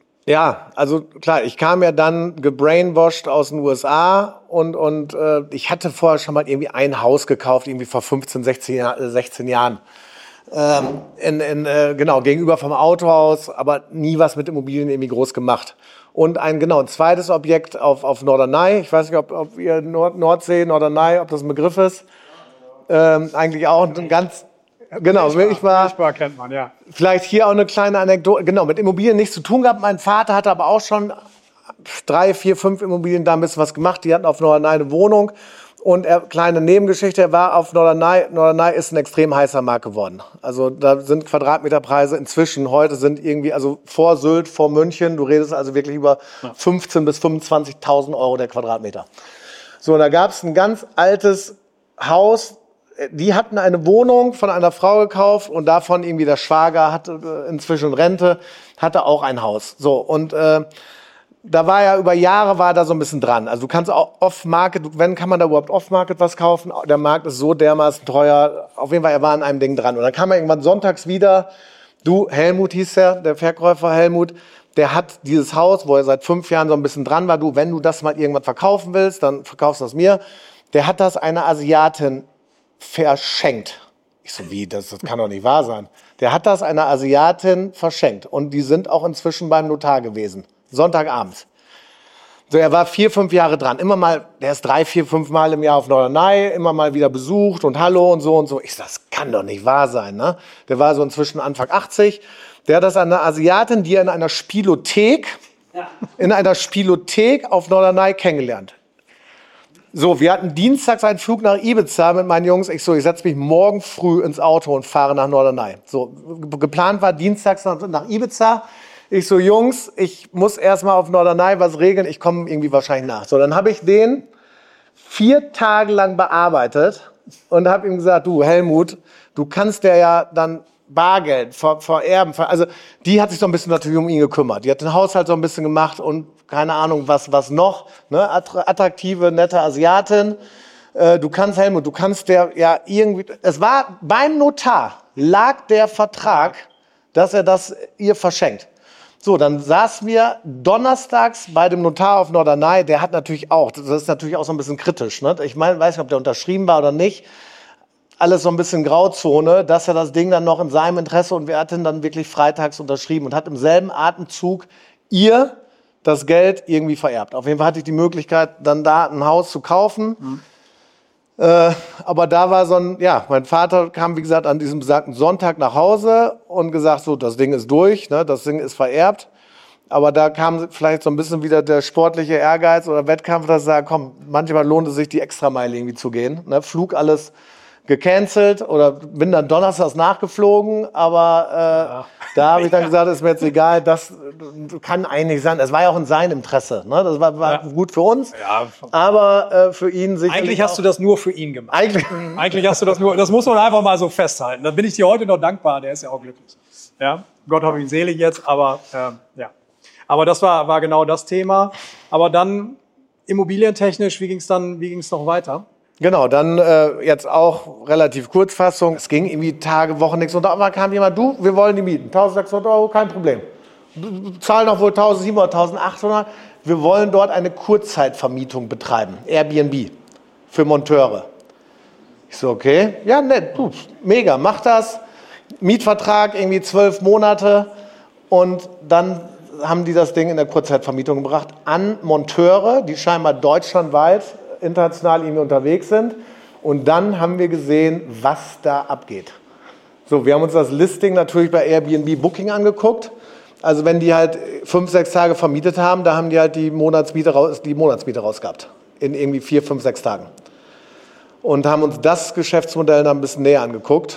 B: Ja, also klar, ich kam ja dann gebrainwashed aus den U S A und, und äh, ich hatte vorher schon mal irgendwie ein Haus gekauft, irgendwie vor fünfzehn, sechzehn, Jahr- äh, sechzehn Jahren. Ähm, in, in, äh, genau, gegenüber vom Autohaus, aber nie was mit Immobilien irgendwie groß gemacht. Und ein, genau, ein zweites Objekt auf, auf Norderney. Ich weiß nicht, ob, ob ihr Nord, Nordsee, Norderney, ob das ein Begriff ist. Ähm, eigentlich auch ein ganz, genau, ich war,
A: Milchbar kennt man, ja.
B: vielleicht hier auch eine kleine Anekdote, genau, mit Immobilien nichts zu tun gehabt. Mein Vater hatte aber auch schon drei, vier, fünf Immobilien da ein bisschen was gemacht. Die hatten auf Norderney eine Wohnung. Und er, kleine Nebengeschichte, er war auf Norderney. Norderney ist ein extrem heißer Markt geworden. Also da sind Quadratmeterpreise inzwischen, heute sind irgendwie, also vor Sylt, vor München, du redest also wirklich über fünfzehntausend bis fünfundzwanzigtausend Euro der Quadratmeter. So, und da gab es ein ganz altes Haus, die hatten eine Wohnung von einer Frau gekauft und davon irgendwie der Schwager hatte inzwischen Rente, hatte auch ein Haus. So, und äh, da war ja über Jahre war da so ein bisschen dran. Also du kannst auch Off-Market, wenn kann man da überhaupt Off-Market was kaufen? Der Markt ist so dermaßen teuer. Auf jeden Fall, er war an einem Ding dran. Und dann kam er irgendwann sonntags wieder. Du, Helmut hieß der, der Verkäufer Helmut, der hat dieses Haus, wo er seit fünf Jahren so ein bisschen dran war. Du, wenn du das mal irgendwann verkaufen willst, dann verkaufst du das mir. Der hat das einer Asiatin verschenkt. Ich so, wie, das, das kann doch nicht wahr sein. Der hat das einer Asiatin verschenkt. Und die sind auch inzwischen beim Notar gewesen. Sonntagabends. So, er war vier, fünf Jahre dran. Immer mal, der ist drei, vier, fünf Mal im Jahr auf Norderney, immer mal wieder besucht und Hallo und so und so. Ich sag, das kann doch nicht wahr sein, ne? Der war so inzwischen Anfang achtzig. Der hat das an einer Asiatin, die er in einer Spielothek,
C: Ja.
B: in einer Spielothek auf Norderney kennengelernt. So, wir hatten dienstags einen Flug nach Ibiza mit meinen Jungs. Ich so, ich setze mich morgen früh ins Auto und fahre nach Norderney. So, geplant war dienstags nach, nach Ibiza. Ich so, Jungs, ich muss erstmal auf Norderney was regeln. Ich komme irgendwie wahrscheinlich nach. So, dann habe ich den vier Tage lang bearbeitet und habe ihm gesagt, du Helmut, du kannst der ja dann Bargeld ver, vererben. Ver, also die hat sich so ein bisschen natürlich um ihn gekümmert. Die hat den Haushalt so ein bisschen gemacht und keine Ahnung, was, was noch. Ne? Attraktive, nette Asiatin. Äh, du kannst, Helmut, du kannst der ja irgendwie... Es war beim Notar, lag der Vertrag, dass er das ihr verschenkt. So, dann saßen wir donnerstags bei dem Notar auf Norderney. Der hat natürlich auch, das ist natürlich auch so ein bisschen kritisch. Ne? Ich meine, weiß nicht, ob der unterschrieben war oder nicht. alles so ein bisschen Grauzone, dass er das Ding dann noch in seinem Interesse und wir hatten dann wirklich freitags unterschrieben und hat im selben Atemzug ihr das Geld irgendwie vererbt. Auf jeden Fall hatte ich die Möglichkeit, dann da ein Haus zu kaufen. Mhm. Äh, aber da war so ein, ja, mein Vater kam, wie gesagt, an diesem besagten Sonntag nach Hause und gesagt, so, das Ding ist durch, ne, das Ding ist vererbt. Aber da kam vielleicht so ein bisschen wieder der sportliche Ehrgeiz oder Wettkampf, dass ich sage, komm, manchmal lohnt es sich, die Extrameile irgendwie zu gehen. Ne, Flug alles gecancelt oder bin dann donnerstags nachgeflogen, aber äh, ja. da habe ich dann gesagt, ist mir jetzt egal, das kann eigentlich sein. Es war ja auch in seinem Interesse, ne? Das war, war ja. gut für uns, ja. aber äh, für ihn sicherlich.
A: Eigentlich hast du das nur für ihn gemacht.
B: Eigentlich,
A: eigentlich hast du das nur, das muss man einfach mal so festhalten. Da bin ich dir heute noch dankbar, der ist ja auch glücklich. Ja, Gott hab ihn selig jetzt, aber äh, ja. Aber das war, war genau das Thema. Aber dann immobilientechnisch, wie ging es dann, wie ging es noch weiter?
B: Genau, dann äh, jetzt auch relativ Kurzfassung. Es ging irgendwie Tage, Wochen nichts. Und da kam jemand, du, wir wollen die mieten. eintausendsechshundert Euro, kein Problem. Zahlen noch wohl eintausendsiebenhundert, eintausendachthundert. Wir wollen dort eine Kurzzeitvermietung betreiben. Airbnb für Monteure. Ich so, okay, ja, nett, gut, mega, mach das. Mietvertrag, irgendwie zwölf Monate. Und dann haben die das Ding in der Kurzzeitvermietung gebracht an Monteure, die scheinbar deutschlandweit international irgendwie unterwegs sind. Und dann haben wir gesehen, was da abgeht. So, wir haben uns das Listing natürlich bei Airbnb Booking angeguckt. Also wenn die halt fünf, sechs Tage vermietet haben, da haben die halt die Monatsmiete raus, die Monatsmiete rausgehabt. In irgendwie vier, fünf, sechs Tagen. Und haben uns das Geschäftsmodell dann ein bisschen näher angeguckt.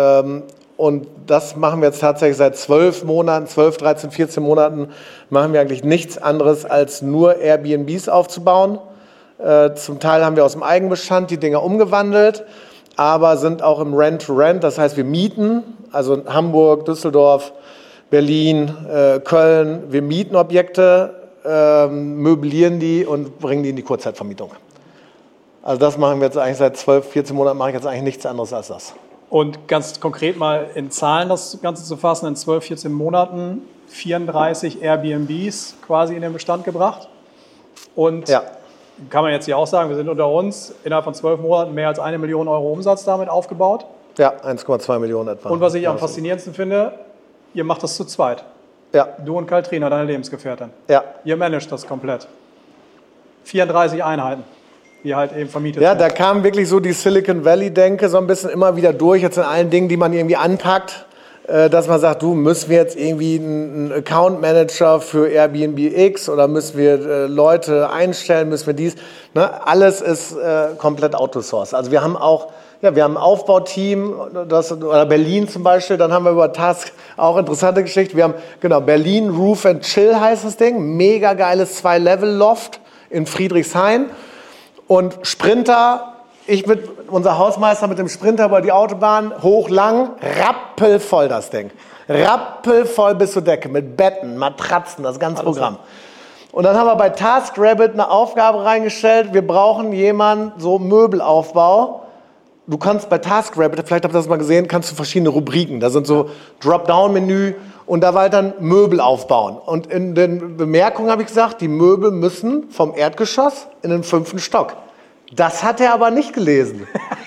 B: Und das machen wir jetzt tatsächlich seit zwölf Monaten, zwölf, dreizehn, vierzehn Monaten, machen wir eigentlich nichts anderes, als nur Airbnbs aufzubauen. Äh, zum Teil haben wir aus dem Eigenbestand die Dinger umgewandelt, aber sind auch im Rent-to-Rent, das heißt wir mieten, also in Hamburg, Düsseldorf, Berlin, äh, Köln, wir mieten Objekte, äh, möblieren die und bringen die in die Kurzzeitvermietung. Also das machen wir jetzt eigentlich seit zwölf, vierzehn Monaten, mache ich jetzt eigentlich nichts anderes als das.
A: Und ganz konkret mal in Zahlen das Ganze zu fassen, in zwölf, vierzehn Monaten vierunddreißig Airbnbs quasi in den Bestand gebracht. Und ja. Kann man jetzt hier auch sagen, wir sind unter uns innerhalb von zwölf Monaten mehr als eine Million Euro Umsatz damit aufgebaut.
B: Ja, eins Komma zwei Millionen etwa.
A: Und was ich am faszinierendsten finde, ihr macht das zu zweit.
B: Ja.
A: Du und Kaltrina, deine Lebensgefährtin.
B: Ja.
A: Ihr managt das komplett. vierunddreißig Einheiten, die halt eben vermietet
B: ja,
A: sind.
B: Ja, da kam wirklich so die Silicon Valley-Denke so ein bisschen immer wieder durch, jetzt in allen Dingen, die man irgendwie anpackt. Dass man sagt, du, müssen wir jetzt irgendwie einen Account Manager für Airbnb X oder müssen wir äh, Leute einstellen, müssen wir dies. Ne? Alles ist äh, komplett outsourced. Also wir haben auch, ja, wir haben ein Aufbauteam, das, oder Berlin zum Beispiel, dann haben wir über Task auch interessante Geschichte. Wir haben, genau, Berlin Roof and Chill heißt das Ding, mega geiles Zwei-Level-Loft in Friedrichshain und Sprinter. Ich mit unser Hausmeister mit dem Sprinter über die Autobahn, hoch, lang, rappelvoll das Ding. Rappelvoll bis zur Decke, mit Betten, Matratzen, das ganze Programm. Und dann haben wir bei TaskRabbit eine Aufgabe reingestellt, wir brauchen jemanden, so Möbelaufbau. Du kannst bei TaskRabbit, vielleicht habt ihr das mal gesehen, kannst du verschiedene Rubriken, da sind so Dropdown-Menü und da war halt dann Möbel aufbauen. Und in den Bemerkungen habe ich gesagt, die Möbel müssen vom Erdgeschoss in den fünften Stock. Das hat er aber nicht gelesen.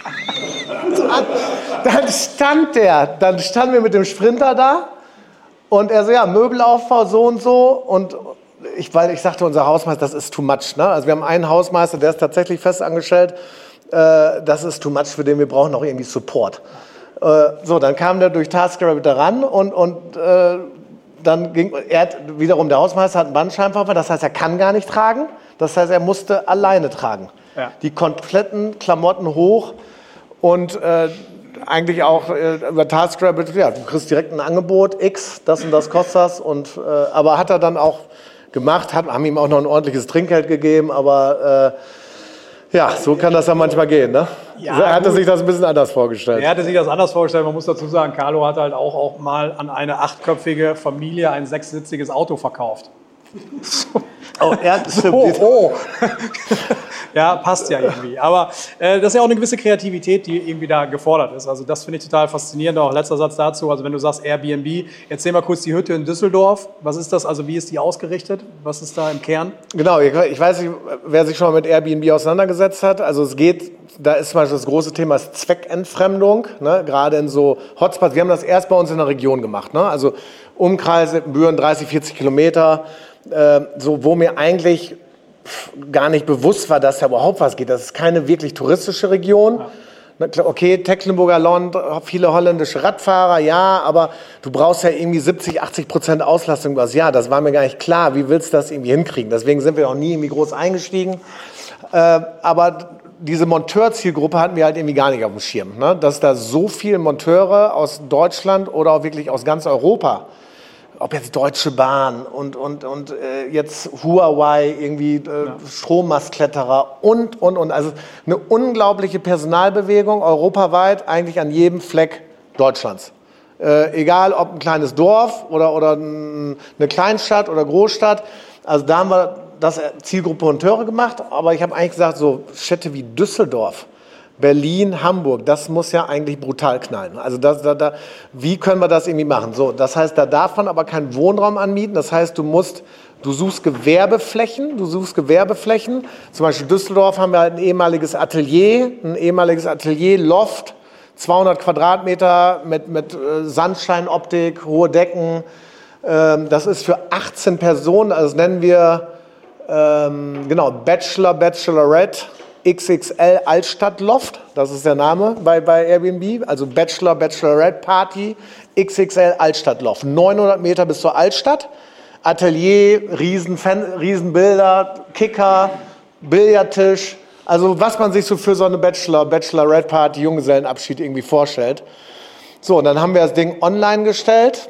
B: Dann stand der, dann standen wir mit dem Sprinter da und er so, ja, Möbelaufbau so und so. Und ich, weil ich sagte, unser Hausmeister, das ist too much. Ne? Also wir haben einen Hausmeister, der ist tatsächlich fest angestellt. Äh, das ist too much, für den wir brauchen noch irgendwie Support. Äh, so, dann kam der durch TaskRabbit da ran und, und äh, dann ging, er hat, wiederum der Hausmeister hat einen Bandscheibenvorfall, das heißt, er kann gar nicht tragen. Das heißt, er musste alleine tragen. Ja. Die kompletten Klamotten hoch und äh, eigentlich auch äh, über TaskRabbit, ja, du kriegst direkt ein Angebot, X, das und das kostet das. Und, äh, aber hat er dann auch gemacht, hat, haben ihm auch noch ein ordentliches Trinkgeld gegeben, aber äh, ja, so kann das ja manchmal gehen. Ne? Ja, er hatte gut. sich das ein bisschen anders vorgestellt.
A: Er hatte sich das anders vorgestellt, man muss dazu sagen, Carlo hat halt auch, auch mal an eine achtköpfige Familie ein sechssitziges Auto verkauft. So.
B: Oh, er
A: so, oh. Ja, passt ja irgendwie. Aber äh, das ist ja auch eine gewisse Kreativität, die irgendwie da gefordert ist. Also das finde ich total faszinierend. Auch letzter Satz dazu, also wenn du sagst Airbnb, erzähl mal kurz die Hütte in Düsseldorf. Was ist das? Also wie ist die ausgerichtet? Was ist da im Kern?
B: Genau, ich weiß nicht, wer sich schon mal mit Airbnb auseinandergesetzt hat. Also es geht da ist zum Beispiel das große Thema ist Zweckentfremdung, ne? Gerade in so Hotspots. Wir haben das erst bei uns in der Region gemacht, ne? Also Umkreise, Büren, dreißig, vierzig Kilometer, äh, so, wo mir eigentlich pff, gar nicht bewusst war, dass da überhaupt was geht. Das ist keine wirklich touristische Region. Ja. Okay, Tecklenburger Land, viele holländische Radfahrer, ja, aber du brauchst ja irgendwie siebzig, achtzig Prozent Auslastung übers Jahr. Das war mir gar nicht klar. Wie willst du das irgendwie hinkriegen? Deswegen sind wir auch nie irgendwie groß eingestiegen. Äh, aber diese Monteur-Zielgruppe hatten wir halt irgendwie gar nicht auf dem Schirm. Ne? Dass da so viele Monteure aus Deutschland oder auch wirklich aus ganz Europa, ob jetzt Deutsche Bahn und, und, und äh, jetzt Huawei, irgendwie äh, ja. Strommastkletterer und, und, und. Also eine unglaubliche Personalbewegung europaweit, eigentlich an jedem Fleck Deutschlands. Äh, egal ob ein kleines Dorf oder, oder eine Kleinstadt oder Großstadt. Also da haben wir das Zielgruppe Monteure gemacht. Aber ich habe eigentlich gesagt, so Städte wie Düsseldorf, Berlin, Hamburg, das muss ja eigentlich brutal knallen. Also das, da, da, wie können wir das irgendwie machen? So, das heißt, da darf man aber keinen Wohnraum anmieten. Das heißt, du musst, du suchst Gewerbeflächen, du suchst Gewerbeflächen. Zum Beispiel Düsseldorf haben wir halt ein ehemaliges Atelier, ein ehemaliges Atelier, Loft, zweihundert Quadratmeter mit, mit äh, Sandsteinoptik, hohe Decken. Ähm, das ist für achtzehn Personen, also das nennen wir ähm, genau Bachelor, Bachelorette. X X L Altstadt-Loft, das ist der Name bei, bei Airbnb, also Bachelor, Bachelorette Party, X X L Altstadt-Loft, neunhundert Meter bis zur Altstadt, Atelier, riesen, riesen Bilder, Kicker, Billardtisch, also was man sich so für so eine Bachelor, Bachelorette Party, Junggesellenabschied irgendwie vorstellt. So, und dann haben wir das Ding online gestellt,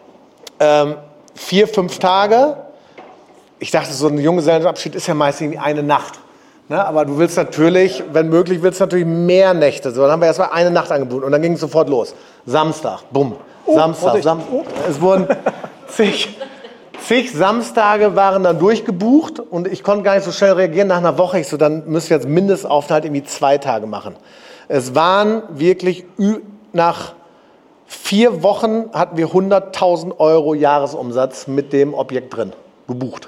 B: ähm, vier, fünf Tage. Ich dachte, so ein Junggesellenabschied ist ja meist irgendwie eine Nacht. Ne, aber du willst natürlich, wenn möglich, willst du natürlich mehr Nächte. So, dann haben wir erstmal eine Nacht angeboten und dann ging es sofort los. Samstag, bumm. Oh, Samstag, Sam oh. Es wurden zig, zig Samstage waren dann durchgebucht und ich konnte gar nicht so schnell reagieren. Nach einer Woche, ich so, dann müssen wir jetzt Mindestaufenthalt irgendwie zwei Tage machen. Es waren wirklich, nach vier Wochen hatten wir hunderttausend Euro Jahresumsatz mit dem Objekt drin, gebucht.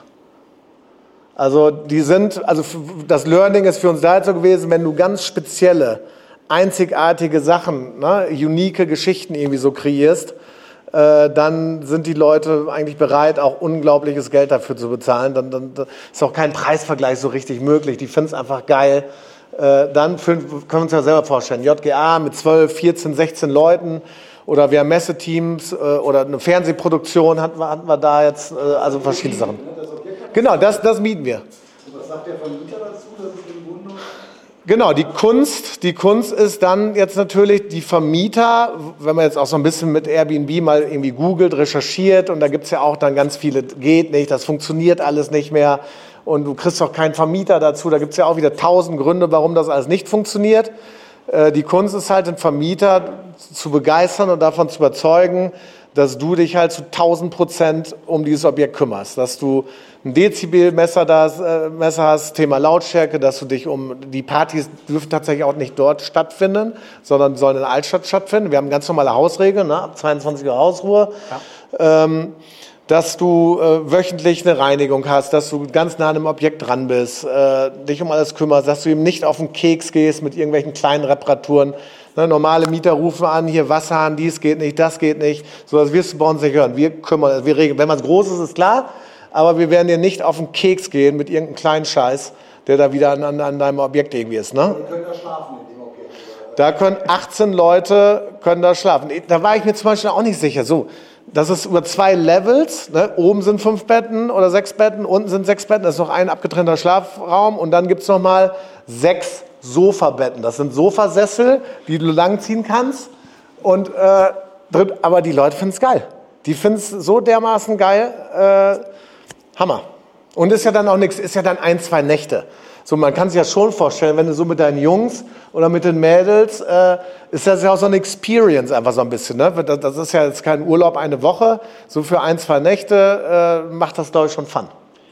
B: Also die sind, also das Learning ist für uns da so gewesen, wenn du ganz spezielle, einzigartige Sachen, ne, unique Geschichten irgendwie so kreierst, äh, dann sind die Leute eigentlich bereit, auch unglaubliches Geld dafür zu bezahlen. Dann, dann, dann ist auch kein Preisvergleich so richtig möglich. Die finden es einfach geil. Äh, dann für, können wir uns ja selber vorstellen, J G A mit zwölf, vierzehn, sechzehn Leuten oder wir haben Messeteams äh, oder eine Fernsehproduktion hatten wir, hatten wir da jetzt, äh, also verschiedene Sachen. Genau, das, das mieten wir.
D: Und was sagt der Vermieter dazu? Das ist im Grunde
B: genau, die Kunst, die Kunst ist dann jetzt natürlich die Vermieter, wenn man jetzt auch so ein bisschen mit Airbnb mal irgendwie googelt, recherchiert und da gibt es ja auch dann ganz viele, geht nicht, das funktioniert alles nicht mehr und du kriegst auch keinen Vermieter dazu, da gibt es ja auch wieder tausend Gründe, warum das alles nicht funktioniert. Die Kunst ist halt, den Vermieter zu begeistern und davon zu überzeugen, dass du dich halt zu tausend Prozent um dieses Objekt kümmerst, dass du ein Dezibelmesser das, äh, Messer hast, Thema Lautstärke, dass du dich um, die Partys dürfen tatsächlich auch nicht dort stattfinden, sondern sollen in der Altstadt stattfinden. Wir haben ganz normale Hausregeln, ne? Ab zweiundzwanzig Uhr Hausruhe. Ja. Ähm, dass du äh, wöchentlich eine Reinigung hast, dass du ganz nah an dem Objekt dran bist, äh, dich um alles kümmerst, dass du ihm nicht auf den Keks gehst mit irgendwelchen kleinen Reparaturen. Ne, normale Mieter rufen an, hier Wasser an, dies geht nicht, das geht nicht. So, das wirst du bei uns nicht hören. Wir kümmern, wir regeln. Wenn was groß ist, ist klar, aber wir werden dir nicht auf den Keks gehen mit irgendeinem kleinen Scheiß, der da wieder an, an, an deinem Objekt irgendwie ist. Ne?
D: Die können da schlafen in dem Objekt.
B: Da können achtzehn Leute können da schlafen. Da war ich mir zum Beispiel auch nicht sicher. So, das ist über zwei Levels. Ne? Oben sind fünf Betten oder sechs Betten, unten sind sechs Betten. Das ist noch ein abgetrennter Schlafraum und dann gibt es noch mal sechs Sofabetten. Das sind Sofasessel, die du langziehen kannst. Und, äh, aber die Leute finden es geil. Die finden es so dermaßen geil. Äh, Hammer. Und ist ja dann auch nichts, ist ja dann ein, zwei Nächte. So, man kann sich ja schon vorstellen, wenn du so mit deinen Jungs oder mit den Mädels, äh, ist das ja auch so eine Experience einfach so ein bisschen. Ne? Das, das ist ja jetzt kein Urlaub eine Woche. So für ein, zwei Nächte äh, macht das, glaube ich, schon Fun.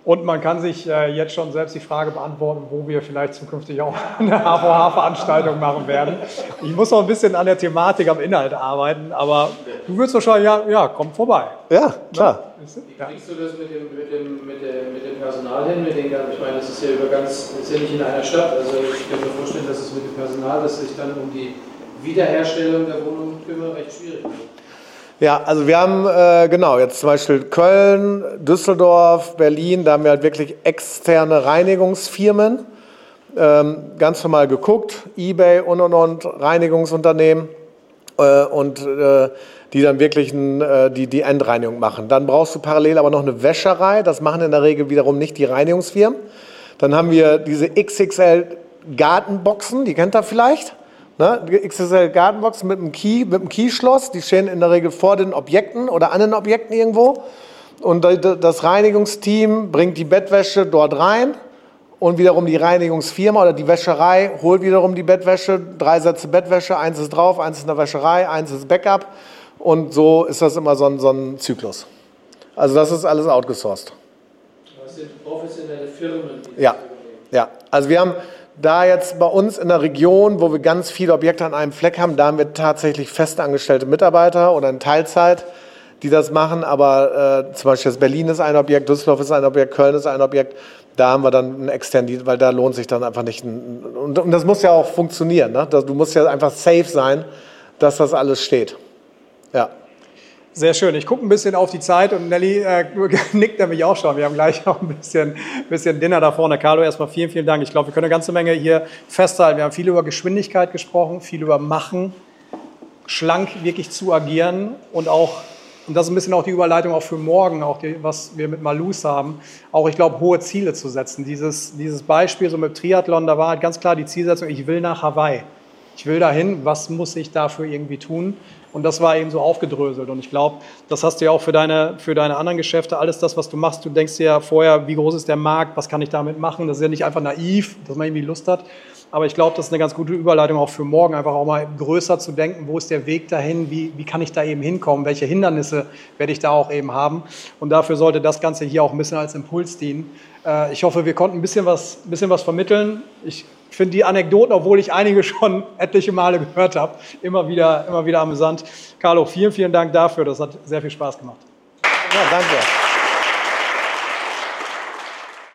A: Und man kann sich äh, jetzt schon selbst die Frage beantworten, wo wir vielleicht zukünftig auch eine H V H-Veranstaltung machen werden. Ich muss noch ein bisschen an der Thematik, am Inhalt arbeiten, aber du würdest wahrscheinlich, ja, ja, komm vorbei.
B: Ja, klar.
F: Wie kriegst du das mit dem, mit dem, mit dem, mit dem Personal hin? Mit den, ich meine, das ist ja über ganz, das ist ja nicht in einer Stadt. Also ich kann mir vorstellen, dass es mit dem Personal, das sich dann um die Wiederherstellung der Wohnung kümmert, recht schwierig wird.
B: Ja, also wir haben äh, genau jetzt zum Beispiel Köln, Düsseldorf, Berlin, da haben wir halt wirklich externe Reinigungsfirmen, ähm, ganz normal geguckt, eBay und und und, Reinigungsunternehmen äh, und äh, die dann wirklich ein, äh, die, die Endreinigung machen. Dann brauchst du parallel aber noch eine Wäscherei, das machen in der Regel wiederum nicht die Reinigungsfirmen. Dann haben wir diese X X L Gartenboxen, die kennt ihr vielleicht. Ne, X X L Gartenbox mit einem Key, mit einem Keyschloss, die stehen in der Regel vor den Objekten oder an den Objekten irgendwo. Und das Reinigungsteam bringt die Bettwäsche dort rein und wiederum die Reinigungsfirma oder die Wäscherei holt wiederum die Bettwäsche, drei Sätze Bettwäsche, eins ist drauf, eins ist in der Wäscherei, eins ist Backup. Und so ist das immer so ein, so ein Zyklus. Also das ist alles outgesourced.
F: Das sind professionelle Firmen, die
B: ja.
F: das übernehmen.
B: Ja, also wir haben da jetzt bei uns in der Region, wo wir ganz viele Objekte an einem Fleck haben, da haben wir tatsächlich festangestellte Mitarbeiter oder in Teilzeit, die das machen. Aber äh, zum Beispiel jetzt Berlin ist ein Objekt, Düsseldorf ist ein Objekt, Köln ist ein Objekt. Da haben wir dann einen externen, weil da lohnt sich dann einfach nicht. Ein, und, und das muss ja auch funktionieren. Ne? Du musst ja einfach safe sein, dass das alles steht. Ja.
A: Sehr schön. Ich gucke ein bisschen auf die Zeit und Nelly äh, nickt nämlich auch schon. Wir haben gleich noch ein bisschen, bisschen Dinner da vorne. Carlo, erstmal vielen, vielen Dank. Ich glaube, wir können eine ganze Menge hier festhalten. Wir haben viel über Geschwindigkeit gesprochen, viel über Machen, schlank wirklich zu agieren und auch, und das ist ein bisschen auch die Überleitung auch für morgen, auch die, was wir mit Malus haben, auch, ich glaube, hohe Ziele zu setzen. Dieses, dieses Beispiel so mit Triathlon, da war halt ganz klar die Zielsetzung, ich will nach Hawaii. Ich will dahin, was muss ich dafür irgendwie tun? Und das war eben so aufgedröselt. Und ich glaube, das hast du ja auch für deine, für deine anderen Geschäfte. Alles das, was du machst, du denkst dir ja vorher, wie groß ist der Markt, was kann ich damit machen? Das ist ja nicht einfach naiv, dass man irgendwie Lust hat. Aber ich glaube, das ist eine ganz gute Überleitung auch für morgen, einfach auch mal größer zu denken, wo ist der Weg dahin, wie, wie kann ich da eben hinkommen, welche Hindernisse werde ich da auch eben haben. Und dafür sollte das Ganze hier auch ein bisschen als Impuls dienen. Äh, ich hoffe, wir konnten ein bisschen was, ein bisschen was vermitteln. Ich Ich finde die Anekdoten, obwohl ich einige schon etliche Male gehört habe, immer wieder, immer wieder amüsant. Carlo, vielen, vielen Dank dafür. Das hat sehr viel Spaß gemacht.
B: Ja, danke.